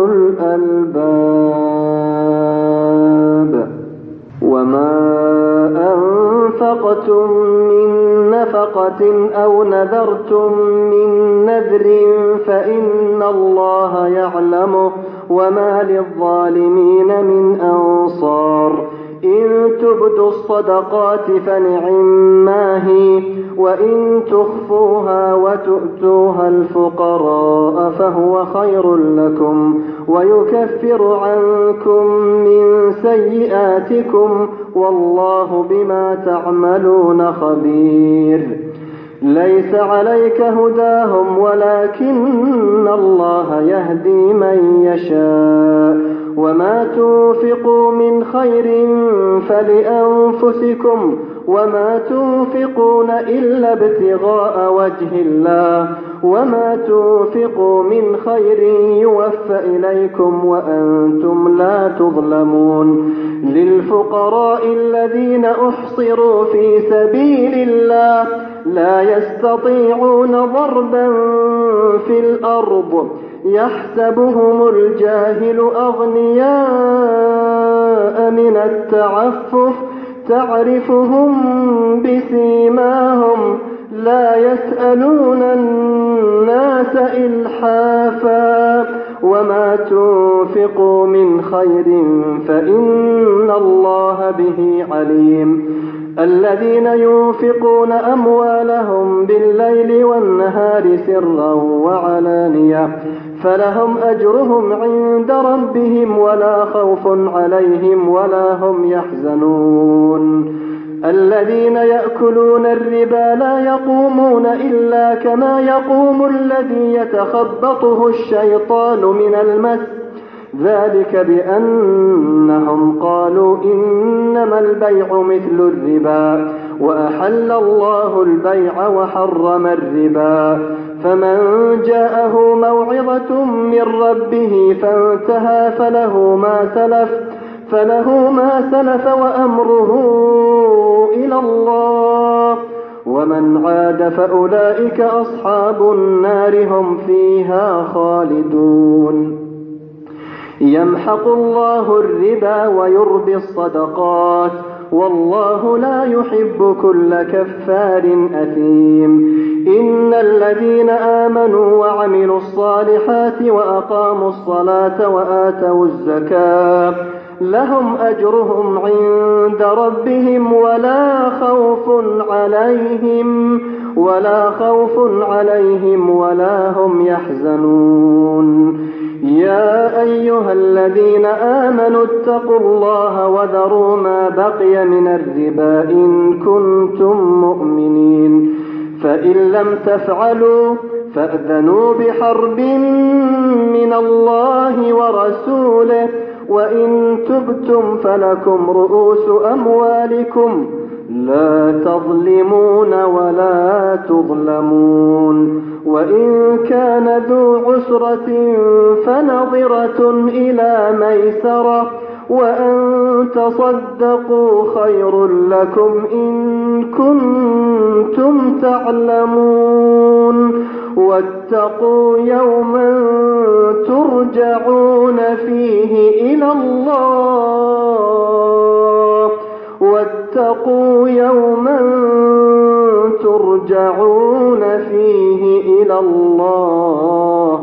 الألباب. وما أنفقتم من نفقة أو نذرتم من نذر فإن الله يعلمه وما للظالمين من أنصار. إن تبدوا الصدقات فنعما هي وإن تخفوها وتؤتوها الفقراء فهو خير لكم ويكفر عنكم من سيئاتكم والله بما تعملون خبير. ليس عليك هداهم ولكن الله يهدي من يشاء وما تنفقوا من خير فلأنفسكم وما تنفقون إلا ابتغاء وجه الله وما تنفقوا من خير يوفى إليكم وأنتم لا تظلمون. للفقراء الذين أحصروا في سبيل الله لا يستطيعون ضربا في الأرض يحسبهم الجاهل أغنياء من التعفف تعرفهم بسيماهم لا يسألون الناس إلحافا وما تنفقوا من خير فإن الله به عليم. الذين ينفقون أموالهم بالليل والنهار سرا وعلانية فلهم أجرهم عند ربهم ولا خوف عليهم ولا هم يحزنون. الذين يأكلون الربا لا يقومون إلا كما يقوم الذي يتخبطه الشيطان من المس ذلك بأنهم قالوا إنما البيع مثل الربا وأحل الله البيع وحرم الربا. فمن جاءه موعظة من ربه فانتهى فله ما سلف فله ما سلف وأمره إلى الله ومن عاد فأولئك أصحاب النار هم فيها خالدون. يمحق الله الربا ويربي الصدقات والله لا يحب كل كفار أثيم. إن الذين آمنوا وعملوا الصالحات وأقاموا الصلاة وآتوا الزكاة لهم أجرهم عند ربهم ولا خوف عليهم ولا خوف عليهم ولا هم يحزنون. يا أيها الذين آمنوا اتقوا الله وذروا ما بقي من الربا إن كنتم مؤمنين فإن لم تفعلوا فأذنوا بحرب من الله ورسوله وإن تبتم فلكم رؤوس أموالكم لا تظلمون ولا تظلمون. وإن كان ذو عسرة فنظرة إلى ميسرة وأن تصدقوا خير لكم إن كنتم تعلمون. واتقوا يوما ترجعون فيه إلى الله واتقوا يوما ترجعون فيه إلى الله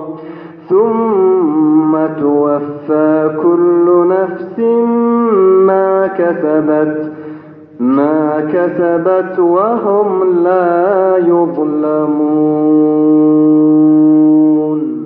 ثم توفى كل نفس ما كسبت ما كسبت وهم لا يظلمون.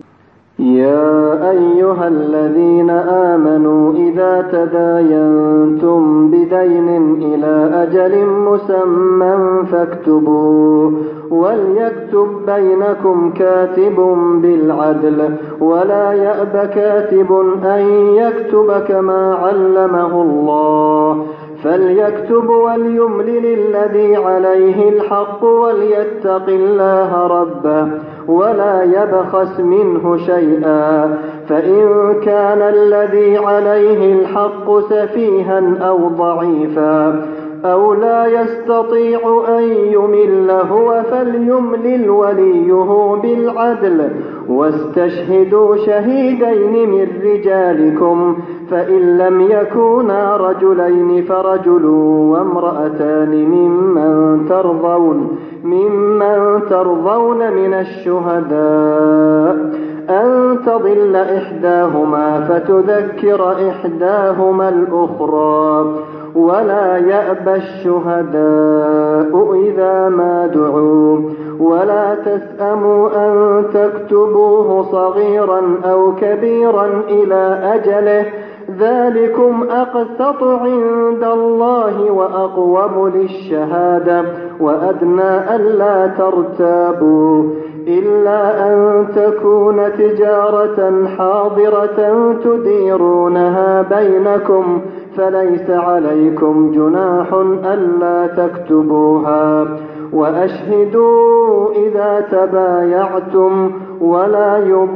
يا أيها الذين آمنوا إذا تداينتم بدين إلى أجل مسمى فاكتبوه وليكتب بينكم كاتب بالعدل ولا يأب كاتب أن يكتب كما علمه الله فليكتب وليملل الذي عليه الحق وليتق الله ربه ولا يبخس منه شيئا فإن كان الذي عليه الحق سفيها أو ضعيفا أو لا يستطيع أن يمل هو فليملل وليه بالعدل واستشهدوا شهيدين من رجالكم فإن لم يكونا رجلين فرجل وامرأتان ممن ترضون ممن ترضون من الشهداء أن تضل إحداهما فتذكر إحداهما الأخرى ولا يأبى الشهداء إذا ما دعوا ولا تسأموا أن تكتبوه صغيرا أو كبيرا إلى أجله ذلكم أقسط عند الله وأقوم للشهادة وأدنى ألا ترتابوا إلا أن تكون تجارة حاضرة تديرونها بينكم فليس عليكم جناح ألا تكتبوها وأشهدوا إذا تبايعتم ولا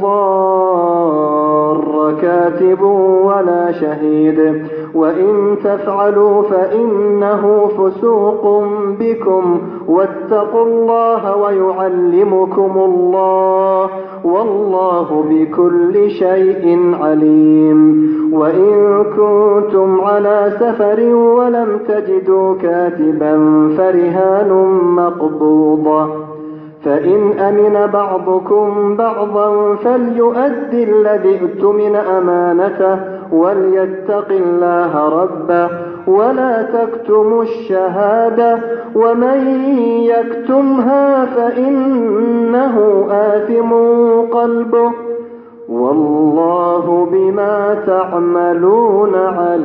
يضار كاتب ولا شهيد وإن تفعلوا فإنه فسوق بكم واتقوا الله ويعلمكم الله والله بكل شيء عليم وإن كنتم على سفر ولم تجدوا كاتبا فرهان مقبوضة فإن أمن بعضكم بعضا فليؤدي الذي اؤتمن أمانته وليتق الله ربه ولا تكتموا الشهادة ومن يكتمها فإنه آثم قلبه والله بما تعملون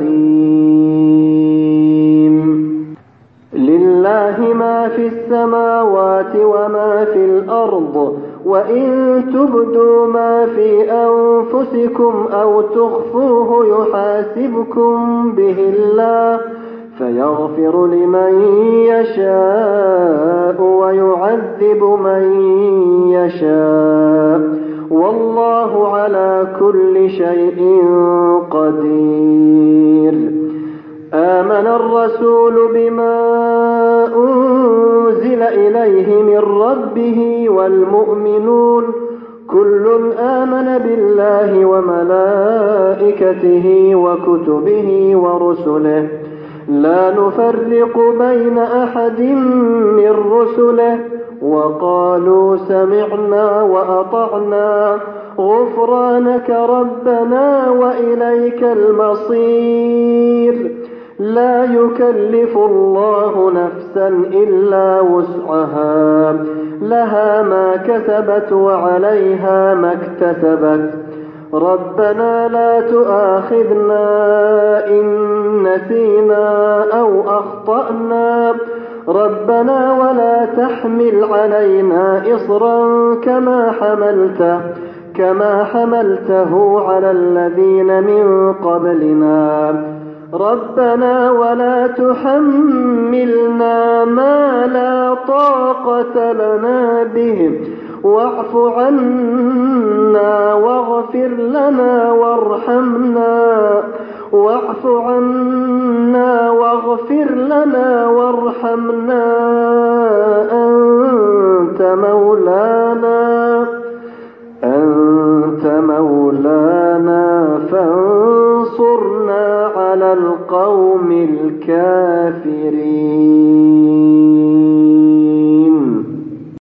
عليم لله ما في السماوات وما في الأرض وإن تبدوا ما في أنفسكم أو تخفوه يحاسبكم به الله فيغفر لمن يشاء ويعذب من يشاء والله على كل شيء قدير آمن الرسول بما أنزل إليه من ربه والمؤمنون كل آمن بالله وملائكته وكتبه ورسله لا نفرق بين أحد من رسله وقالوا سمعنا وأطعنا غفرانك ربنا وإليك المصير لا يكلف الله نفسا إلا وسعها لها ما كسبت وعليها ما اكتسبت ربنا لا تؤاخذنا إن نسينا أو أخطأنا ربنا ولا تحمل علينا إصرا كما حملته كما حملته على الذين من قبلنا ربنا ولا تحملنا ما لا طاقة لنا به واعف عنا واغفر لنا وارحمنا واعف عنا واغفر لنا وارحمنا أنت مولانا أنت مولانا فانصرنا على القوم الكافرين